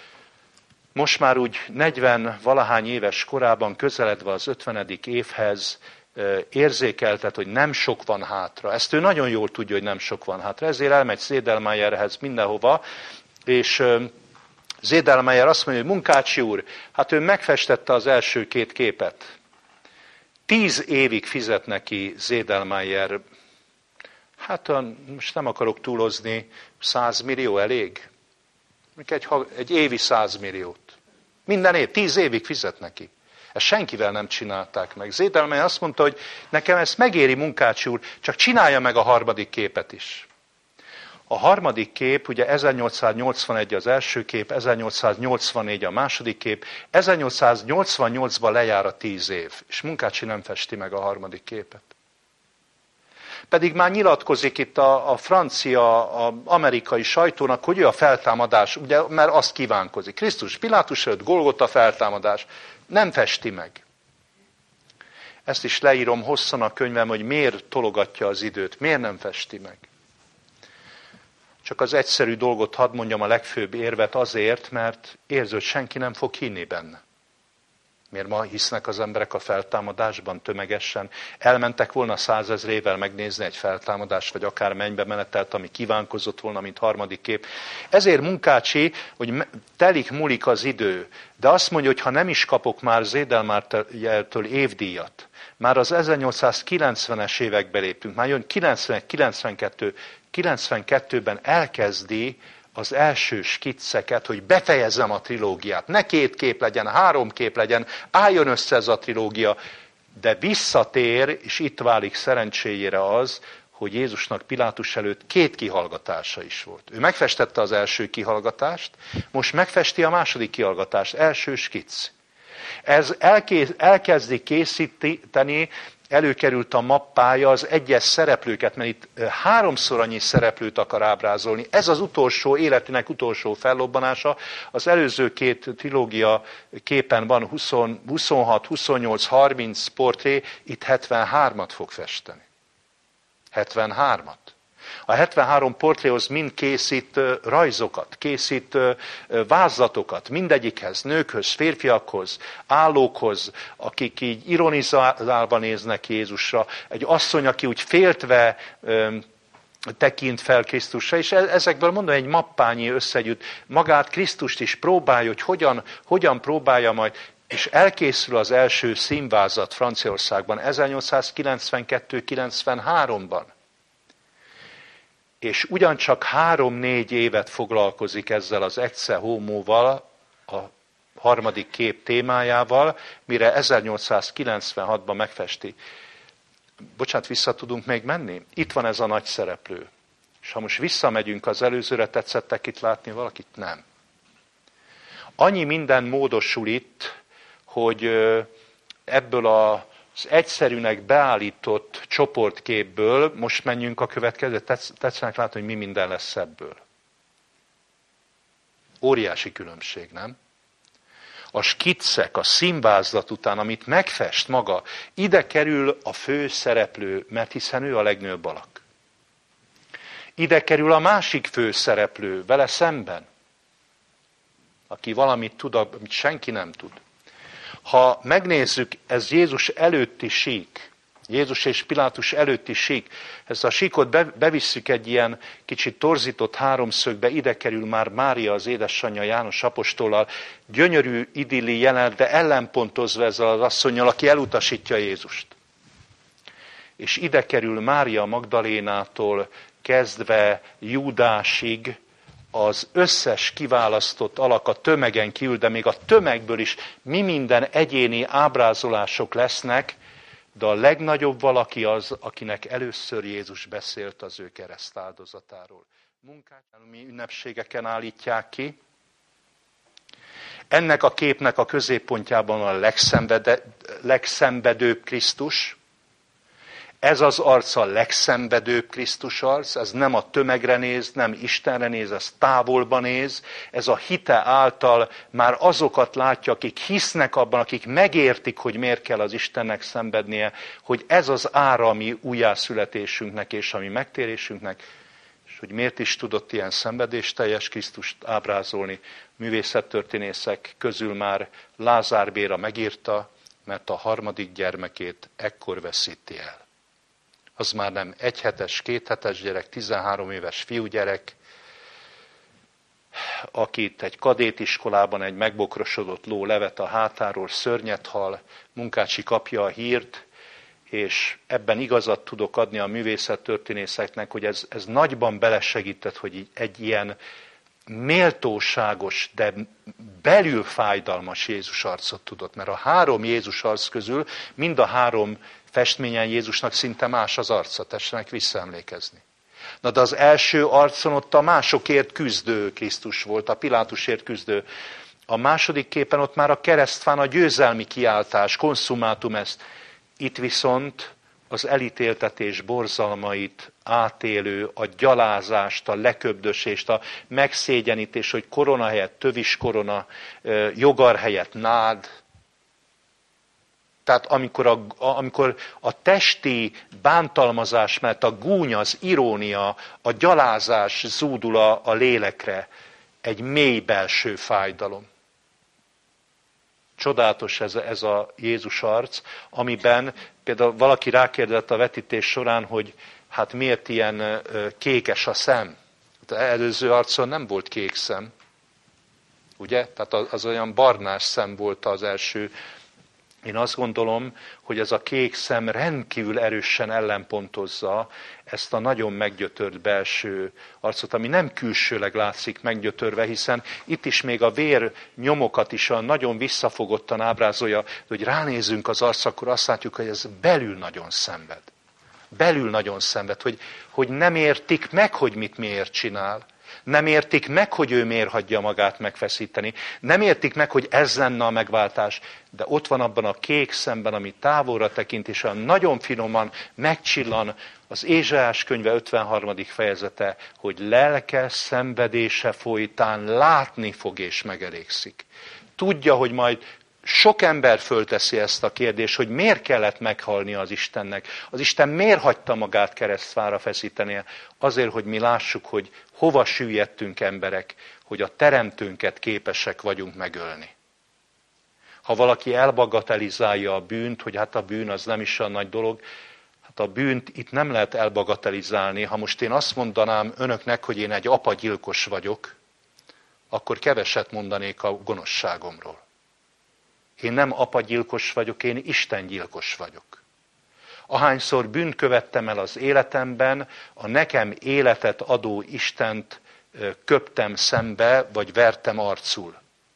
A: Most már úgy 40-valahány éves korában, közeledve az 50. évhez érzékeltet, hogy nem sok van hátra. Ezt ő nagyon jól tudja, hogy nem sok van hátra. Ezért elmegy Sédelmayerhez mindenhova, és Sédelmayer azt mondja, hogy Munkácsi úr, hát ő megfestette az első 2 képet. 10 évig fizet neki Sédelmayer. Hát most nem akarok túlozni, 100 millió elég? Egy évi 100 milliót. Minden év, 10 évig fizet neki. Ezt senkivel nem csinálták meg. Sédelmayer azt mondta, hogy nekem ezt megéri, Munkácsi úr, csak csinálja meg a 3. képet is. A 3. kép, ugye 1881 az első kép, 1884 a második kép, 1888-ban lejár a 10 év, és Munkácsi nem festi meg a 3. képet. Pedig már nyilatkozik itt a francia, az amerikai sajtónak, hogy ő a feltámadás, ugye, mert azt kívánkozik. Krisztus Pilátus előtt Golgota feltámadás. Nem festi meg. Ezt is leírom hosszan a könyvem, hogy miért tologatja az időt, miért nem festi meg. Csak az egyszerű dolgot hadd mondjam, a legfőbb érvet azért, mert érzi, hogy senki nem fog hinni benne. Miért ma hisznek az emberek a feltámadásban tömegesen? Elmentek volna 100 000-ével megnézni egy feltámadást, vagy akár mennybe menetelt, ami kívánkozott volna, mint 3. kép. Ezért Munkácsi, hogy múlik az idő, de azt mondja, hogy ha nem is kapok már Sédelmayertől évdíjat, már az 1890-es évekbe léptünk, már jön 92-ben elkezdi az első skicceket, hogy befejezzem a trilógiát. Ne 2 kép legyen, 3 kép legyen, álljon össze ez a trilógia, de visszatér, és itt válik szerencséjére az, hogy Jézusnak Pilátus előtt 2 kihallgatása is volt. Ő megfestette az első kihallgatást, most megfesti a második kihallgatást, első skic. Ez elkezdi készíteni, előkerült a mappája az egyes szereplőket, mert itt 3-szor annyi szereplőt akar ábrázolni. Ez az utolsó, életének utolsó fellobbanása. Az előző 2 trilógia képen van 26, 28, 30 portré, itt 73-at fog festeni. 73-at. A 73 portréhoz mind készít rajzokat, készít vázlatokat, mindegyikhez, nőkhöz, férfiakhoz, állókhoz, akik így ironizálva néznek Jézusra, egy asszony, aki úgy féltve tekint fel Krisztusra, és ezekből mondom, egy mappányi összegyűjt, magát Krisztust is próbálja, hogy hogyan próbálja majd, és elkészül az első színvázat Franciaországban 1892-93-ban. És ugyancsak 3-4 évet foglalkozik ezzel az Ecce Homoval, a 3. kép témájával, mire 1896-ban megfesti. Bocsánat, vissza tudunk még menni? Itt van ez a nagy szereplő. És ha most visszamegyünk az előzőre, tetszettek itt látni valakit? Nem. Annyi minden módosul itt, hogy ebből az egyszerűnek beállított csoportképből, most menjünk a következő, tetszenek látni, hogy mi minden lesz ebből. Óriási különbség, nem? A skiccek, a színvázlat után, amit megfest maga, ide kerül a fő szereplő, mert hiszen ő a legnagyobb alak. Ide kerül a másik fő szereplő, vele szemben, aki valamit tud, amit senki nem tud. Ha megnézzük, ez Jézus előtti sík, Jézus és Pilátus előtti sík, ezt a síkot bevisszük egy ilyen kicsit torzított háromszögbe, ide kerül már Mária, az édesanyja János apostollal, gyönyörű idilli jelenet, de ellenpontozva ezzel az asszonnyal, aki elutasítja Jézust. És ide kerül Mária Magdalénától kezdve Júdásig, az összes kiválasztott alak a tömegen kívül, de még a tömegből is mi minden egyéni ábrázolások lesznek, de a legnagyobb valaki az, akinek először Jézus beszélt az ő keresztáldozatáról. Munkácsállami ünnepségeken állítják ki. Ennek a képnek a középpontjában a legszenvedőbb Krisztus. Ez az arc a legszenvedőbb Krisztus arc, ez nem a tömegre néz, nem Istenre néz, ez távolba néz. Ez a hite által már azokat látja, akik hisznek abban, akik megértik, hogy miért kell az Istennek szenvednie, hogy ez az ára a mi újjászületésünknek és a mi megtérésünknek, és hogy miért is tudott ilyen szenvedésteljes Krisztust ábrázolni. Művészettörténészek közül már Lázár Béra megírta, mert a harmadik gyermekét ekkor veszíti el. Az már nem 1 hetes, 2 hetes gyerek, 13 éves fiúgyerek, akit egy kadétiskolában egy megbokrosodott ló levet a hátáról, szörnyet hal, Munkácsi kapja a hírt, és ebben igazat tudok adni a művészettörténészeknek, hogy ez nagyban belesegített, hogy egy ilyen méltóságos, de belül fájdalmas Jézus arcot tudott. Mert a 3 Jézus arc közül mind a 3 festményen Jézusnak szinte más az arca, tessenek visszaemlékezni. Na de az első arcon ott a másokért küzdő Krisztus volt, a Pilátusért küzdő. A második képen ott már a keresztfán a győzelmi kiáltás, consummatum est. Itt viszont az elítéltetés borzalmait átélő, a gyalázást, a leköbdösést, a megszégyenítést, hogy korona helyett tövis korona, jogar helyett nád. Tehát amikor a testi bántalmazás, mert a gúny, az irónia, a gyalázás zúdul a lélekre, egy mély belső fájdalom. Csodálatos ez a Jézus arc, amiben például valaki rákérdezett a vetítés során, hogy hát miért ilyen kékes a szem. Az előző arcon nem volt kék szem, ugye? Tehát az olyan barnás szem volt az első. Én azt gondolom, hogy ez a kék szem rendkívül erősen ellenpontozza ezt a nagyon meggyötört belső arcot, ami nem külsőleg látszik meggyötörve, hiszen itt is még a vér nyomokat is nagyon visszafogottan ábrázolja, hogy ránézünk az arcra, akkor azt látjuk, hogy ez belül nagyon szenved. Belül nagyon szenved, hogy nem értik meg, hogy mit miért csinál. Nem értik meg, hogy ő miért hagyja magát megfeszíteni. Nem értik meg, hogy ez lenne a megváltás. De ott van abban a kék szemben, ami távolra tekint, és olyan nagyon finoman megcsillan az Ézsaiás könyve 53. fejezete, hogy lelke szenvedése folytán látni fog és megelégszik. Tudja, hogy majd sok ember fölteszi ezt a kérdést, hogy miért kellett meghalnia az Istennek. Az Isten miért hagyta magát keresztfára feszítenie? Azért, hogy mi lássuk, hogy hova süllyedtünk emberek, hogy a teremtőnket képesek vagyunk megölni. Ha valaki elbagatelizálja a bűnt, hogy hát a bűn az nem is olyan nagy dolog, hát a bűnt itt nem lehet elbagatelizálni. Ha most én azt mondanám önöknek, hogy én egy apagyilkos vagyok, akkor keveset mondanék a gonoszságomról. Én nem apagyilkos vagyok, én istengyilkos vagyok. Ahányszor bűnt követtem el az életemben, a nekem életet adó Istent köptem szembe, vagy vertem arcul.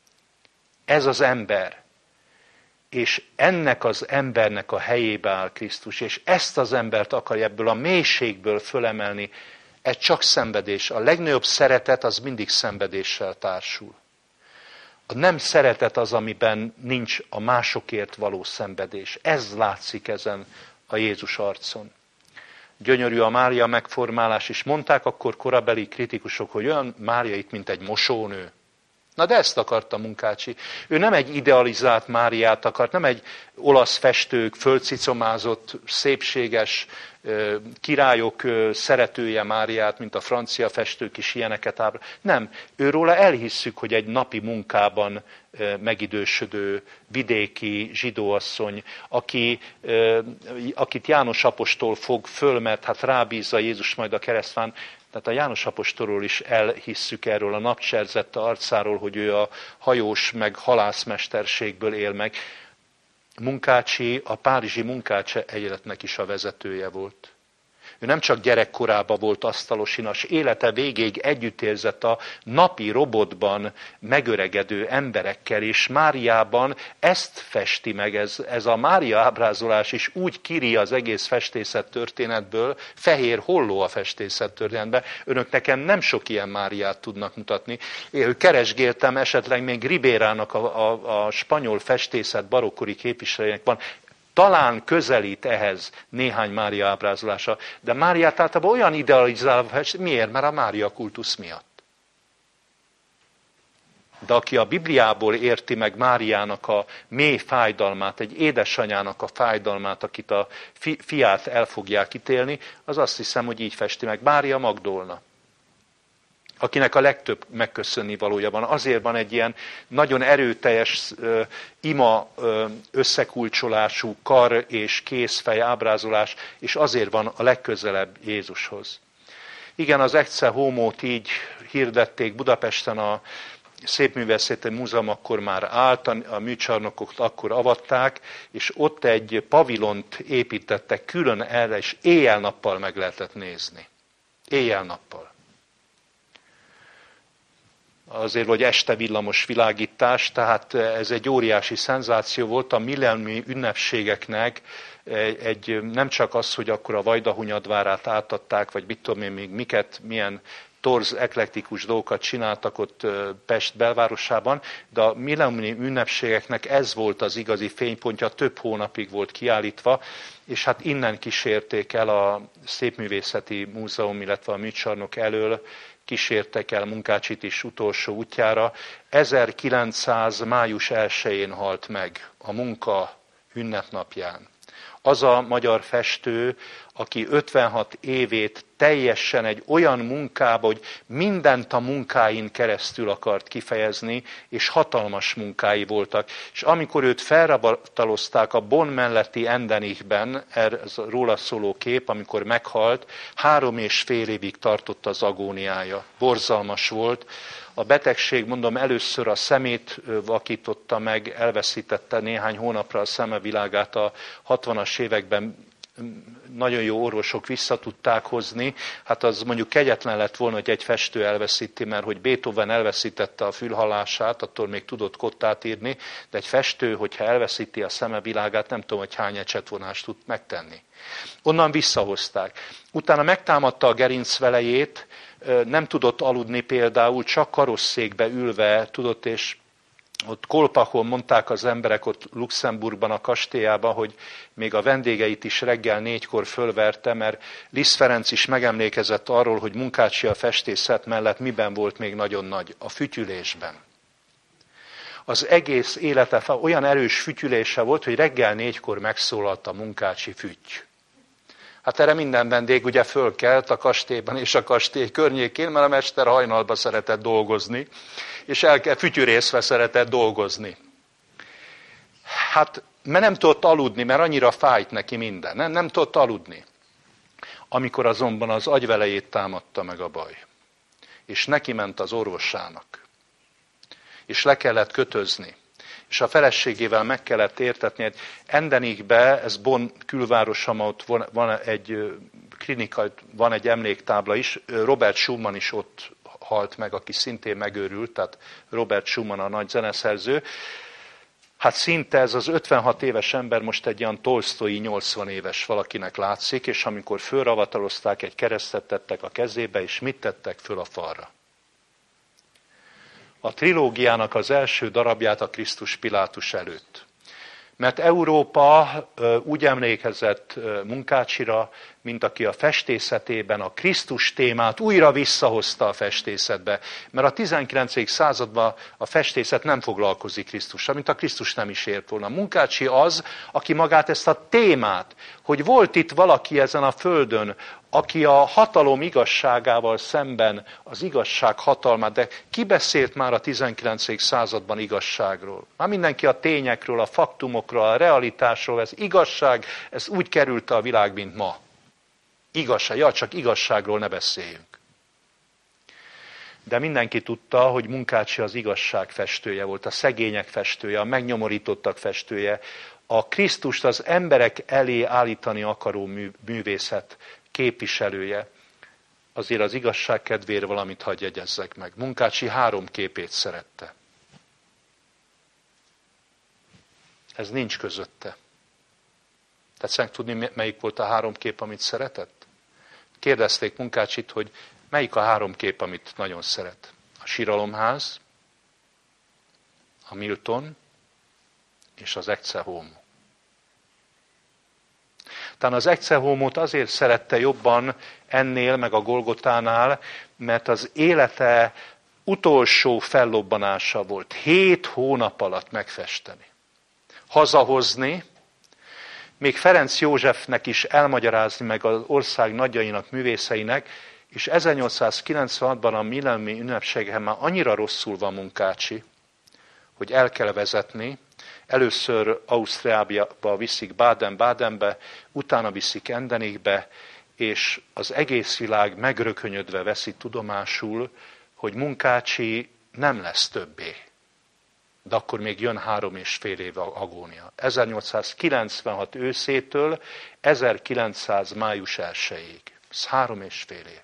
A: Ez az ember. És ennek az embernek a helyébe áll Krisztus, és ezt az embert akarja ebből a mélységből fölemelni. Ez csak szenvedés. A legnagyobb szeretet az mindig szenvedéssel társul. A nem szeretet az, amiben nincs a másokért való szenvedés. Ez látszik ezen a Jézus arcon. Gyönyörű a Mária megformálás, és mondták akkor korabeli kritikusok, hogy olyan Mária itt, mint egy mosónő. Na de ezt akarta Munkácsi. Ő nem egy idealizált Máriát akart, nem egy olasz festők földcicomázott, szépséges királyok szeretője Máriát, mint a francia festők is ilyeneket ábrázolnak. Nem, őróla elhisszük, hogy egy napi munkában megidősödő vidéki zsidóasszony, akit János apostol fog föl, mert hát rábízza Jézus majd a keresztván. Tehát a János apostolról is elhisszük erről a napcserzett arcáról, hogy ő a hajós meg halászmesterségből él meg. Munkácsi, a párizsi Munkácsi egyletnek is a vezetője volt. Ő nem csak gyerekkorában volt asztalosinas, élete végéig együtt érzett a napi robotban megöregedő emberekkel, és Máriában ezt festi meg, ez a Mária ábrázolás is úgy kiri az egész festészet történetből, fehér holló a festészet történetben. Önök nekem nem sok ilyen Máriát tudnak mutatni. Én keresgéltem, esetleg még Ribérának a spanyol festészet barokkori képviselőjének van, talán közelít ehhez néhány Mária ábrázolása, de Máriát általában olyan idealizálva, miért? Mert a Mária kultusz miatt. De aki a Bibliából érti meg Máriának a mély fájdalmát, egy édesanyának a fájdalmát, akit a fiát el fogják ítélni, az azt hiszem, hogy így festi meg. Mária Magdolna, akinek a legtöbb megköszönni valója van. Azért van egy ilyen nagyon erőteljes ima összekulcsolású kar és kézfej ábrázolás, és azért van a legközelebb Jézushoz. Igen, az Ecce Homót így hirdették Budapesten, a Szépművészeti Múzeum akkor már állt, a műcsarnokokat akkor avatták, és ott egy pavilont építettek külön erre, és éjjel-nappal meg lehetett nézni. Éjjel-nappal. Azért, hogy este villamos világítás, tehát ez egy óriási szenzáció volt a millenniumi ünnepségeknek, nem csak az, hogy akkor a Vajdahunyadvárát átadták, vagy mit tudom én még milyen torz, eklektikus dolgokat csináltak ott Pest belvárosában, de a millenniumi ünnepségeknek ez volt az igazi fénypontja, több hónapig volt kiállítva, és hát innen kísérték el a Szépművészeti Múzeum, illetve a műcsarnok elől, kísértek el Munkácsit is utolsó útjára. 1900. május 1-én halt meg a munka ünnepnapján. Az a magyar festő, aki 56 évét teljesen egy olyan munkába, hogy mindent a munkáin keresztül akart kifejezni, és hatalmas munkái voltak. És amikor őt felrabatalozták a Bonn melletti Endenichben, ez róla szóló kép, amikor meghalt, 3,5 évig tartott az agóniája. Borzalmas volt. A betegség, mondom, először a szemét vakította meg, elveszítette néhány hónapra a szemevilágát a 60-as években, nagyon jó orvosok vissza tudták hozni. Hát az mondjuk kegyetlen lett volna, hogy egy festő elveszíti, mert hogy Beethoven elveszítette a fülhallását, attól még tudott kottát írni, de egy festő, hogyha elveszíti a szemevilágát, nem tudom, hogy hány ecsetvonást tud megtenni. Onnan visszahozták. Utána megtámadta a gerincvelejét, nem tudott aludni például, csak karosszékbe ülve tudott, és ott Kolpakon mondták az emberek ott Luxemburgban a kastélyában, hogy még a vendégeit is reggel 4-kor fölverte, mert Liszt Ferenc is megemlékezett arról, hogy Munkácsi a festészet mellett miben volt még nagyon nagy, a fütyülésben. Az egész élete olyan erős fütyülése volt, hogy reggel 4-kor megszólalt a Munkácsi fütty. Hát erre minden vendég ugye fölkelt a kastélyban és a kastély környékén, mert a mester hajnalba szeretett dolgozni, és fütyűrészve szeretett dolgozni. Hát, mert nem tudott aludni, mert annyira fájt neki minden. Nem tudott aludni. Amikor azonban az agyvelejét támadta meg a baj, és neki ment az orvosának, és le kellett kötözni, és a feleségével meg kellett értetni, hogy Endenichbe, ez Bonn külvárosa, ott van egy klinika, van egy emléktábla is, Robert Schumann is ott halt meg, aki szintén megőrült, tehát Robert Schumann a nagy zeneszerző. Hát szinte ez az 56 éves ember most egy ilyen Tolsztoi 80 éves valakinek látszik, és amikor fölravatalozták, egy keresztet tettek a kezébe, és mit tettek föl a falra? A trilógiának az első darabját a Krisztus Pilátus előtt. Mert Európa úgy emlékezett Munkácsira, mint aki a festészetében a Krisztus témát újra visszahozta a festészetbe. Mert a 19. században a festészet nem foglalkozik Krisztussal, mint a Krisztus nem is ért volna. Munkácsi az, aki magát ezt a témát, hogy volt itt valaki ezen a földön, aki a hatalom igazságával szemben az igazság hatalmát, de ki beszélt már a 19. században igazságról? Már mindenki a tényekről, a faktumokról, a realitásról, ez igazság, ez úgy került a világ, mint ma. Igazság, csak igazságról ne beszéljünk. De mindenki tudta, hogy Munkácsi az igazság festője volt, a szegények festője, a megnyomorítottak festője, a Krisztust az emberek elé állítani akaró művészet képviselője. Azért az igazság kedvéért valamit hadd jegyezzek meg. Munkácsi 3 képét szerette. Ez nincs közötte. Tetszenek tudni, melyik volt a 3 kép, amit szeretett? Kérdezték Munkácsit, hogy melyik a 3 kép, amit nagyon szeret. A Síralomház, a Milton és az Ecce Homo. Talán az Ecce Homót azért szerette jobban ennél, meg a Golgotánál, mert az élete utolsó fellobbanása volt. 7 hónap alatt megfesteni. Hazahozni, még Ferenc Józsefnek is elmagyarázni meg az ország nagyjainak, művészeinek, és 1896-ban a millenniumi ünnepségen már annyira rosszul van Munkácsi, hogy el kell vezetni. Először Ausztriába viszik Baden-Badenbe, utána viszik Endenichbe, és az egész világ megrökönyödve veszi tudomásul, hogy Munkácsi nem lesz többé. De akkor még jön 3,5 év agónia. 1896 őszétől 1900 május 1-ig. Ez 3,5 év.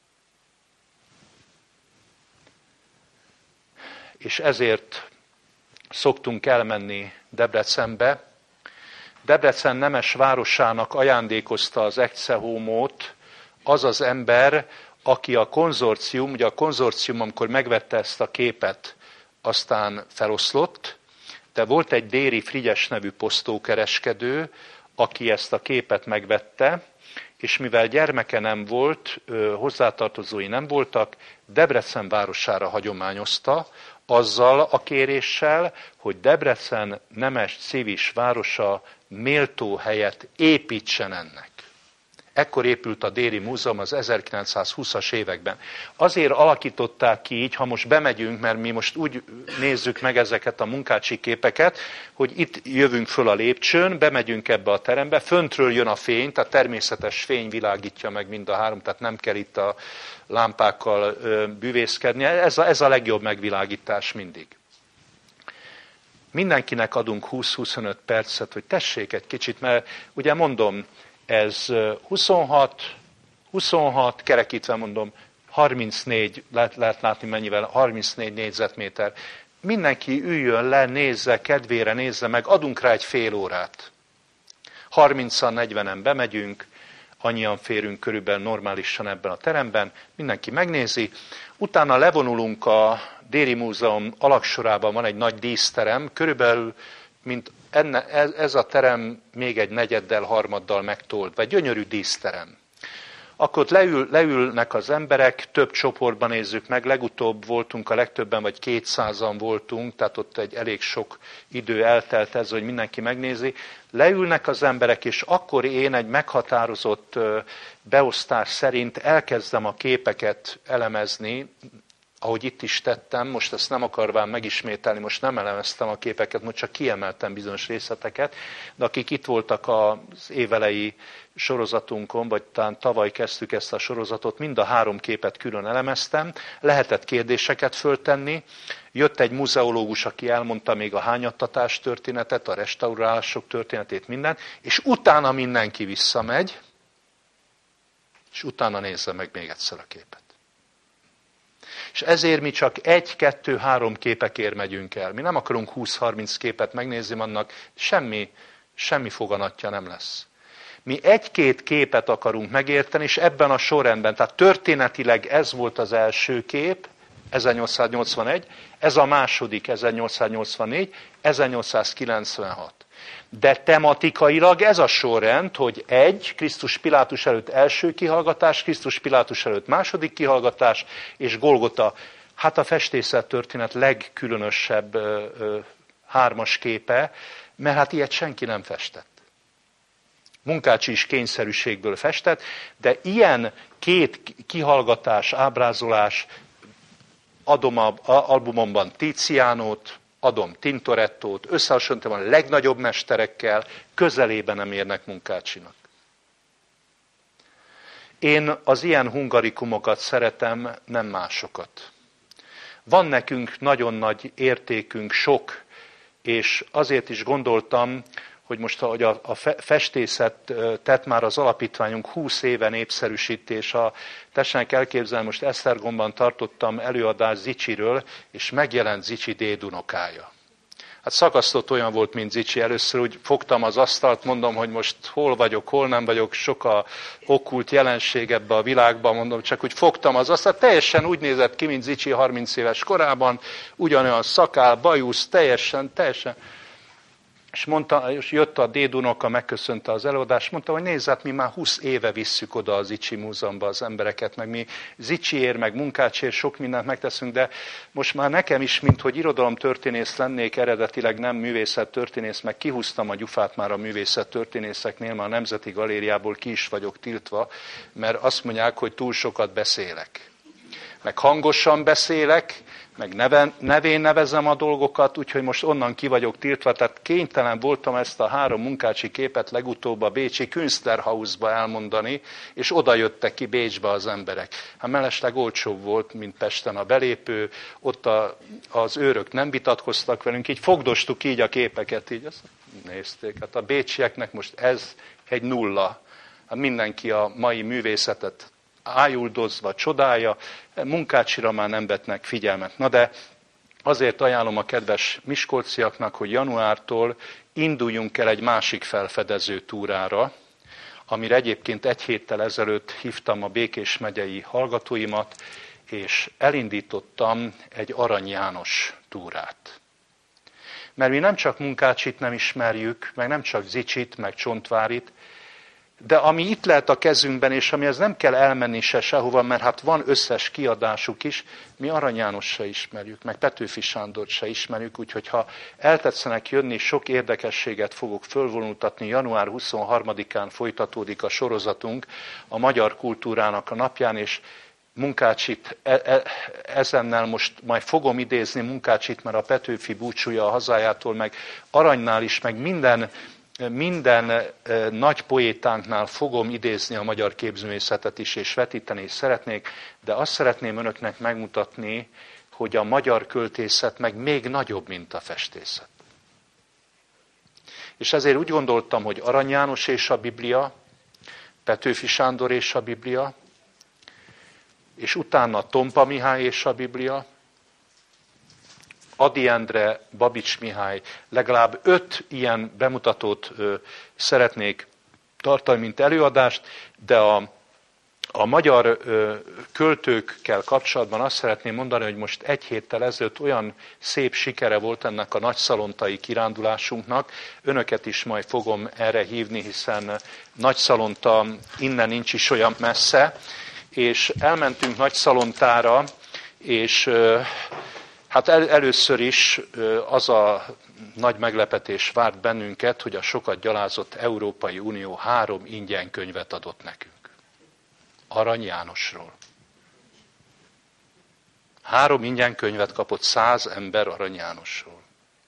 A: És ezért szoktunk elmenni Debrecenbe. Debrecen nemes városának ajándékozta az Ecce Homót az az ember, aki a konzorcium, ugye a konzorcium, amikor megvette ezt a képet, aztán feloszlott, de volt egy Déri Frigyes nevű posztókereskedő, aki ezt a képet megvette, és mivel gyermeke nem volt, hozzátartozói nem voltak, Debrecen városára hagyományozta, azzal a kéréssel, hogy Debrecen nemes civis városa méltó helyet építsen ennek. Ekkor épült a Déri Múzeum az 1920-as években. Azért alakították ki így, ha most bemegyünk, mert mi most úgy nézzük meg ezeket a Munkácsi képeket, hogy itt jövünk föl a lépcsőn, bemegyünk ebbe a terembe, föntről jön a fény, tehát természetes fény világítja meg mind a 3, tehát nem kell itt a lámpákkal bűvészkedni. Ez a legjobb megvilágítás mindig. Mindenkinek adunk 20-25 percet, hogy tessék egy kicsit, mert ugye mondom, ez 26, kerekítve mondom, 34, lehet látni mennyivel, 34 négyzetméter. Mindenki üljön le, nézze, kedvére nézze meg, adunk rá egy fél órát. 30-an, 40-en bemegyünk, annyian férünk körülbelül normálisan ebben a teremben, mindenki megnézi, utána levonulunk a Déri Múzeum alaksorában, van egy nagy díszterem, körülbelül mint ez a terem még egy negyeddel, harmaddal megtoldva, egy gyönyörű díszterem. Akkor ott leülnek az emberek, több csoportban nézzük meg, legutóbb voltunk, a legtöbben vagy 200-an voltunk, tehát ott egy elég sok idő eltelt ez, hogy mindenki megnézi. Leülnek az emberek, és akkor én egy meghatározott beosztás szerint elkezdem a képeket elemezni, ahogy itt is tettem, most ezt nem akarvám megismételni, most nem elemeztem a képeket, most csak kiemeltem bizonyos részleteket, de akik itt voltak az évelei sorozatunkon, vagy talán tavaly kezdtük ezt a sorozatot, mind a 3 képet külön elemeztem, lehetett kérdéseket föltenni, jött egy muzeológus, aki elmondta még a hányattatás történetet, a restaurálások történetét, mindent, és utána mindenki visszamegy, és utána nézze meg még egyszer a képet. És ezért mi csak 1, 2, 3 képekért megyünk el. Mi nem akarunk 20-30 képet megnézni, annak semmi foganatja nem lesz. Mi 1-2 képet akarunk megérteni, és ebben a sorrendben, tehát történetileg ez volt az első kép, 1881, ez a második 1884, 1896. De tematikailag ez a sorrend, hogy 1. Krisztus Pilátus előtt első kihallgatás, Krisztus Pilátus előtt második kihallgatás, és Golgota, hát a festészettörténet legkülönösebb 3-as képe, mert hát ilyet senki nem festett. Munkácsi is kényszerűségből festett, de ilyen 2 kihallgatás, ábrázolás, adom a albumomban Tizianót, adom Tintorettót, összehasonlítom a legnagyobb mesterekkel, közelében nem érnek Munkácsinak. Én az ilyen hungarikumokat szeretem, nem másokat. Van nekünk nagyon nagy értékünk, sok, és azért is gondoltam, hogy most ahogy a festészet tett már az alapítványunk 20 éve népszerűsítés, tessenek elképzelni, most Esztergomban tartottam előadást Zicsiről, és megjelent Zicsi dédunokája. Hát szakasztott olyan volt, mint Zicsi. Először úgy fogtam az asztalt, mondom, hogy most hol vagyok, hol nem vagyok, sok a okkult jelenség ebbe a világban, mondom, csak úgy fogtam az asztalt. Teljesen úgy nézett ki, mint Zicsi 30 éves korában, ugyanolyan szakál, bajusz, teljesen. És mondta, és jött a dédunoka, megköszönte az előadást, mondta, hogy nézd, hát mi már 20 éve visszük oda az Zicsi Múzeumba az embereket, meg mi Zicsiért, meg Munkácsért sok mindent megteszünk, de most már nekem is, mint hogy irodalomtörténész lennék, eredetileg nem művészettörténész, meg kihúztam a gyufát már a művészettörténészeknél, már a Nemzeti Galériából ki is vagyok tiltva, mert azt mondják, hogy túl sokat beszélek. Meg hangosan beszélek, meg nevén nevezem a dolgokat, úgyhogy most onnan ki vagyok tiltva, tehát kénytelen voltam ezt a 3 Munkácsi képet legutóbb a bécsi Künstlerhausba elmondani, és oda jöttek ki Bécsbe az emberek. Hát mellesleg olcsóbb volt, mint Pesten a belépő, ott az őrök nem vitatkoztak velünk, így fogdostuk így a képeket, így azt nézték. Hát a bécsieknek most ez egy nulla. Hát mindenki a mai művészetet ájuldozva csodálja, Munkácsira már nem vetnek figyelmet. Na de azért ajánlom a kedves miskolciaknak, hogy januártól induljunk el egy másik felfedező túrára, amire egyébként 1 héttel ezelőtt hívtam a Békés megyei hallgatóimat, és elindítottam egy Arany János túrát. Mert mi nem csak Munkácsit nem ismerjük, meg nem csak Zicsit, meg Csontvárit, de ami itt lehet a kezünkben, és amihez nem kell elmenni sehova, mert hát van összes kiadásuk is, mi Arany Jánost se ismerjük, meg Petőfi Sándort se ismerjük, úgyhogy ha eltetszenek jönni, sok érdekességet fogok fölvonultatni. Január 23-án folytatódik a sorozatunk a magyar kultúrának a napján, és Munkácsit, ezennel most majd fogom idézni Munkácsit, mert a Petőfi búcsúja a hazájától, meg Aranynál is, meg minden nagy poétánknál fogom idézni a magyar képzőművészetet is, és vetíteni is szeretnék, de azt szeretném önöknek megmutatni, hogy a magyar költészet meg még nagyobb, mint a festészet. És ezért úgy gondoltam, hogy Arany János és a Biblia, Petőfi Sándor és a Biblia, és utána Tompa Mihály és a Biblia, Ady Endre, Babics Mihály, legalább 5 ilyen bemutatót szeretnék tartani, mint előadást, de a magyar költőkkel kapcsolatban azt szeretném mondani, hogy most 1 héttel ezelőtt olyan szép sikere volt ennek a nagyszalontai kirándulásunknak. Önöket is majd fogom erre hívni, hiszen Nagyszalonta innen nincs is olyan messze, és elmentünk Nagyszalontára, és hát először is az a nagy meglepetés várt bennünket, hogy a sokat gyalázott Európai Unió 3 ingyen könyvet adott nekünk. Arany Jánosról. 3 ingyen könyvet kapott 100 ember Arany Jánosról.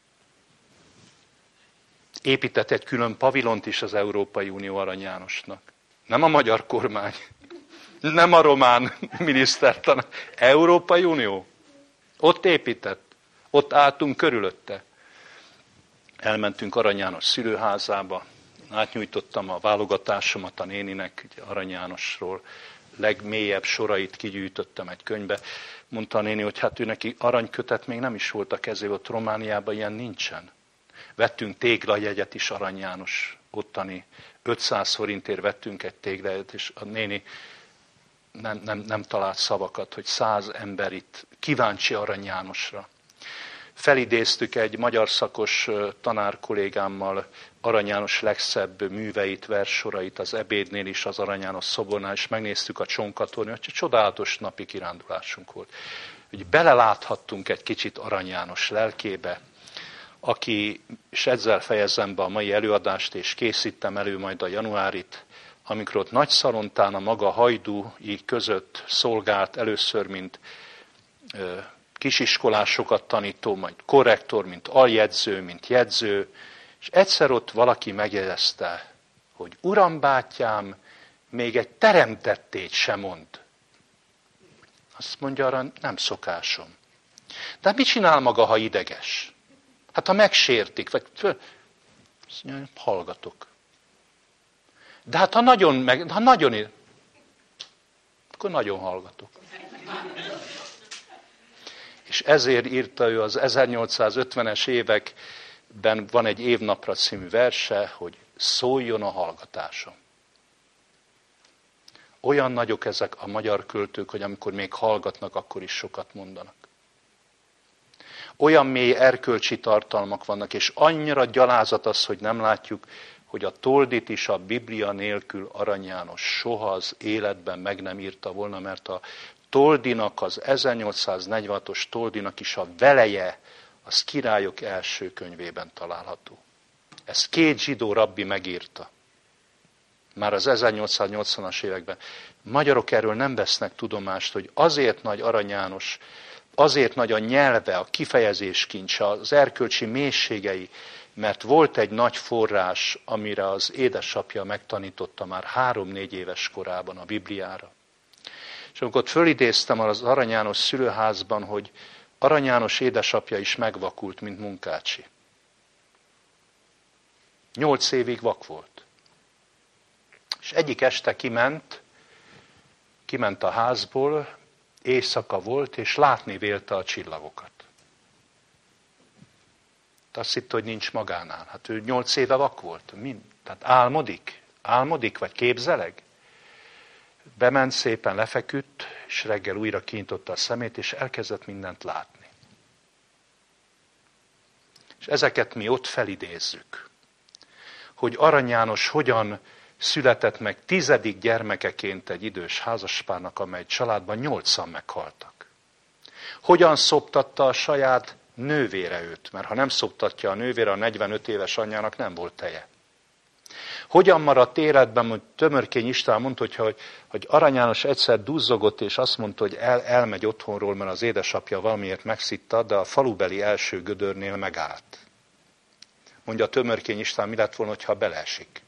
A: Épített egy külön pavilont is az Európai Unió Arany Jánosnak. Nem a magyar kormány, nem a román miniszter, Európai Unió. Ott épített, ott álltunk körülötte. Elmentünk Arany János szülőházába, átnyújtottam a válogatásomat a néninek, Arany Jánosról, legmélyebb sorait kigyűjtöttem egy könyvbe. Mondta a néni, hogy hát ő neki aranykötet még nem is volt a kezében, ott Romániában ilyen nincsen. Vettünk téglajegyet is Arany János ottani, 500 forintért vettünk egy téglajegyet, és a néni nem talált szavakat, hogy 100 ember itt kíváncsi Arany Jánosra. Felidéztük egy magyar szakos tanár kollégámmal Arany János legszebb műveit, verssorait az ebédnél is, az Arany János szobornál, és megnéztük a Csonkatornyot, hogy csodálatos napi kirándulásunk volt. Hogy beleláthattunk egy kicsit Arany János lelkébe, aki, és ezzel fejezem be a mai előadást, és készítem elő majd a januárit, amikor ott Nagyszalontán a maga hajdúi között szolgált először, mint kisiskolásokat tanító, majd korrektor, mint aljegyző, mint jegyző, és egyszer ott valaki megjegyezte, hogy Uram bátyám, még egy teremtettét sem mond. Azt mondja arra, nem szokásom. De mit csinál maga, ha ideges? Hát ha megsértik, vagy azt mondja, hallgatok. De hát ha nagyon, akkor nagyon hallgatok. És ezért írta ő az 1850-es években, van egy Évnapra című verse, hogy szóljon a hallgatásom. Olyan nagyok ezek a magyar költők, hogy amikor még hallgatnak, akkor is sokat mondanak. Olyan mély erkölcsi tartalmak vannak, és annyira gyalázat az, hogy nem látjuk, hogy a Toldit is a Biblia nélkül Arany János soha az életben meg nem írta volna, mert a Toldinak, az 1846-os Toldinak is a veleje, az Királyok első könyvében található. Ezt 2 zsidó rabbi megírta. Már az 1880-as években. Magyarok erről nem vesznek tudomást, hogy azért nagy Arany János, azért nagy a nyelve, a kifejezés kincse, az erkölcsi mélységei, mert volt egy nagy forrás, amire az édesapja megtanította már 3-4 éves korában a Bibliára. És amikor fölidéztem az Arany János szülőházban, hogy Arany János édesapja is megvakult, mint Munkácsi. 8 évig vak volt. És egyik este kiment a házból, éjszaka volt, és látni vélte a csillagokat. Azt hitte, hogy nincs magánál. Hát ő 8 éve vak volt. Tehát álmodik, vagy képzeleg? Bement szépen, lefeküdt, és reggel újra kinyitotta a szemét, és elkezdett mindent látni. És ezeket mi ott felidézzük, hogy Arany János hogyan született meg 10. gyermekeként egy idős házaspárnak, amely családban 8-an meghaltak. Hogyan szoptatta a saját nővére őt, mert ha nem szoptatja a nővére, a 45 éves anyjának nem volt teje. Hogyan maradt életben, hogy Tömörkény István mondta, hogy Arany János egyszer duzzogott, és azt mondta, hogy elmegy otthonról, mert az édesapja valamiért megszitta, de a falubeli első gödörnél megállt. Mondja Tömörkény István, mi lett volna, ha beleesik.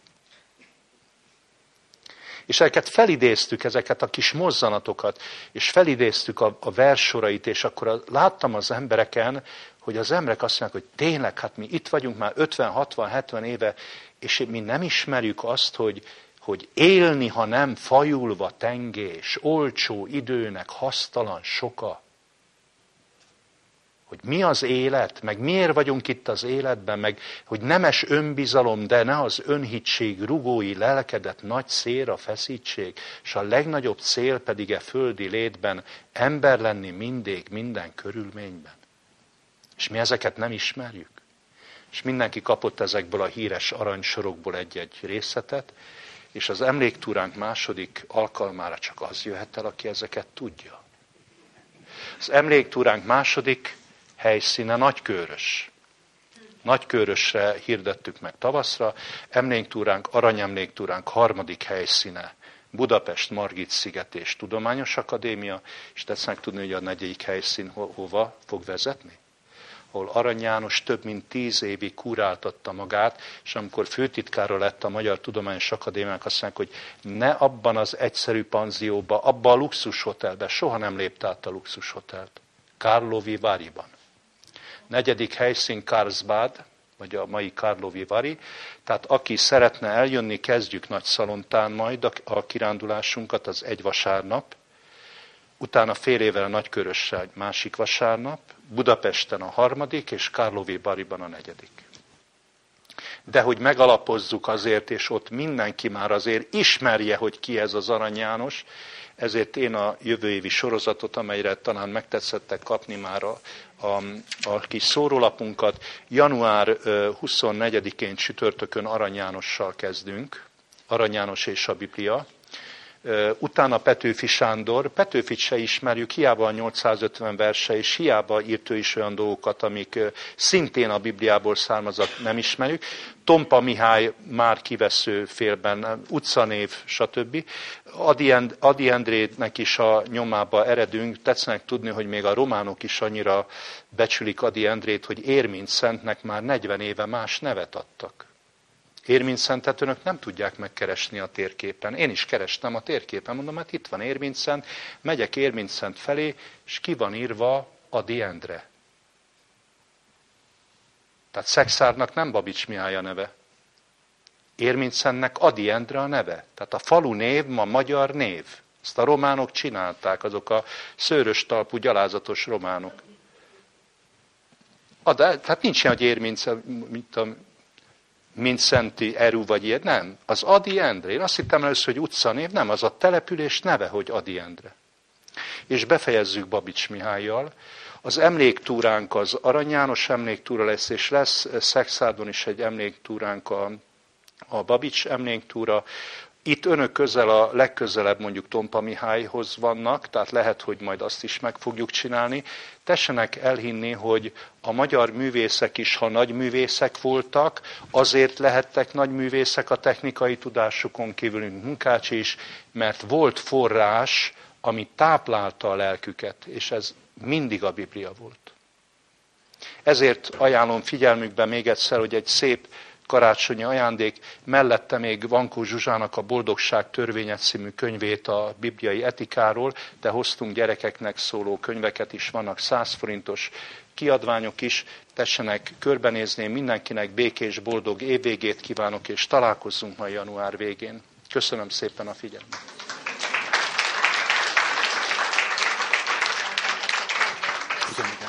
A: És ezeket felidéztük, ezeket a kis mozzanatokat, és felidéztük a verssorait, és akkor láttam az embereken, hogy az emberek azt mondják, hogy tényleg, hát mi itt vagyunk már 50-60-70 éve, és mi nem ismerjük azt, hogy élni, ha nem fajulva tengés, olcsó időnek hasztalan soka. Hogy mi az élet, meg miért vagyunk itt az életben, meg hogy nemes önbizalom, de ne az önhittség rugói lelkedet nagy célra feszítség, és a legnagyobb cél pedig földi létben ember lenni mindig, minden körülményben. És mi ezeket nem ismerjük. És mindenki kapott ezekből a híres aranysorokból egy-egy részletet, és az emléktúránk második alkalmára csak az jöhet el, aki ezeket tudja. Az emléktúránk második helyszíne Nagykőrös. Nagykőrösre hirdettük meg tavaszra, emléktúránk, aranyemléktúránk harmadik helyszíne Budapest Margit-sziget és Tudományos Akadémia, és tetszenek tudni, hogy a 4. helyszín hova fog vezetni? Ahol Arany János több mint 10 évig kuráltatta magát, és amikor főtitkára lett a Magyar Tudományos Akadémiának, azt mondják, hogy ne abban az egyszerű panzióba, abban a luxushotelben, soha nem lépte át a luxushotelt. Karlovy Varyban. 4. helyszín Karlsbad, vagy a mai Karlovy Vary. Tehát aki szeretne eljönni, kezdjük Nagyszalontán majd a kirándulásunkat, az egy vasárnap. Utána fél évvel a Nagykörössel egy másik vasárnap, Budapesten a 3. és Karlovy Varyban a 4. De hogy megalapozzuk azért, és ott mindenki már azért ismerje, hogy ki ez az Arany János, ezért én a jövő évi sorozatot, amelyre talán megtetszettek kapni már a kis szórólapunkat, január 24-én csütörtökön Arany Jánossal kezdünk, Arany János és a Biblia. Utána Petőfi Sándor, Petőfit se ismerjük, hiába a 850 verse, és hiába írt ő is olyan dolgokat, amik szintén a Bibliából származnak, nem ismerjük. Tompa Mihály már kivesző félben, utcanév, stb. Ady Endrének is a nyomába eredünk. Tetszenek tudni, hogy még a románok is annyira becsülik Ady Endrét, hogy Érmintszentnek már 40 éve más nevet adtak. Érmintszentet önök nem tudják megkeresni a térképen. Én is kerestem a térképen, mondom, hát itt van Érmintszent, megyek Érmintszent felé, és ki van írva Ady Endre. Tehát Szexárdnak nem Babics Mihály a neve. Érmintszentnek Ady Endre a neve. Tehát a falu név ma magyar név. Ezt a románok csinálták, azok a szőrös talpú, gyalázatos románok. Tehát nincs ilyen, hogy Érmintszent, mint Szenti Eru, vagy ilyen. Nem, az Ady Endre. Én azt hittem először, hogy utcanév, nem, az a település neve, hogy Ady Endre. És befejezzük Babics Mihállyal. Az emléktúránk az Arany János emléktúra lesz, és lesz Szexárdon is egy emléktúránk, a Babics emléktúra. Itt önök a legközelebb mondjuk Tompa Mihályhoz vannak, tehát lehet, hogy majd azt is meg fogjuk csinálni. Tessenek elhinni, hogy a magyar művészek is, ha nagy művészek voltak, azért lehettek nagy művészek a technikai tudásukon kívül, Munkács is, mert volt forrás, ami táplálta a lelküket, és ez mindig a Biblia volt. Ezért ajánlom figyelmükbe még egyszer, hogy egy szép karácsonyi ajándék, mellette még Vankó Zsuzsának a Boldogság törvénye című könyvét a bibliai etikáról, de hoztunk gyerekeknek szóló könyveket is, vannak 100 forintos kiadványok is, tessenek körbenézni, mindenkinek békés, boldog évvégét kívánok, és találkozzunk majd január végén. Köszönöm szépen a figyelmet! Igen.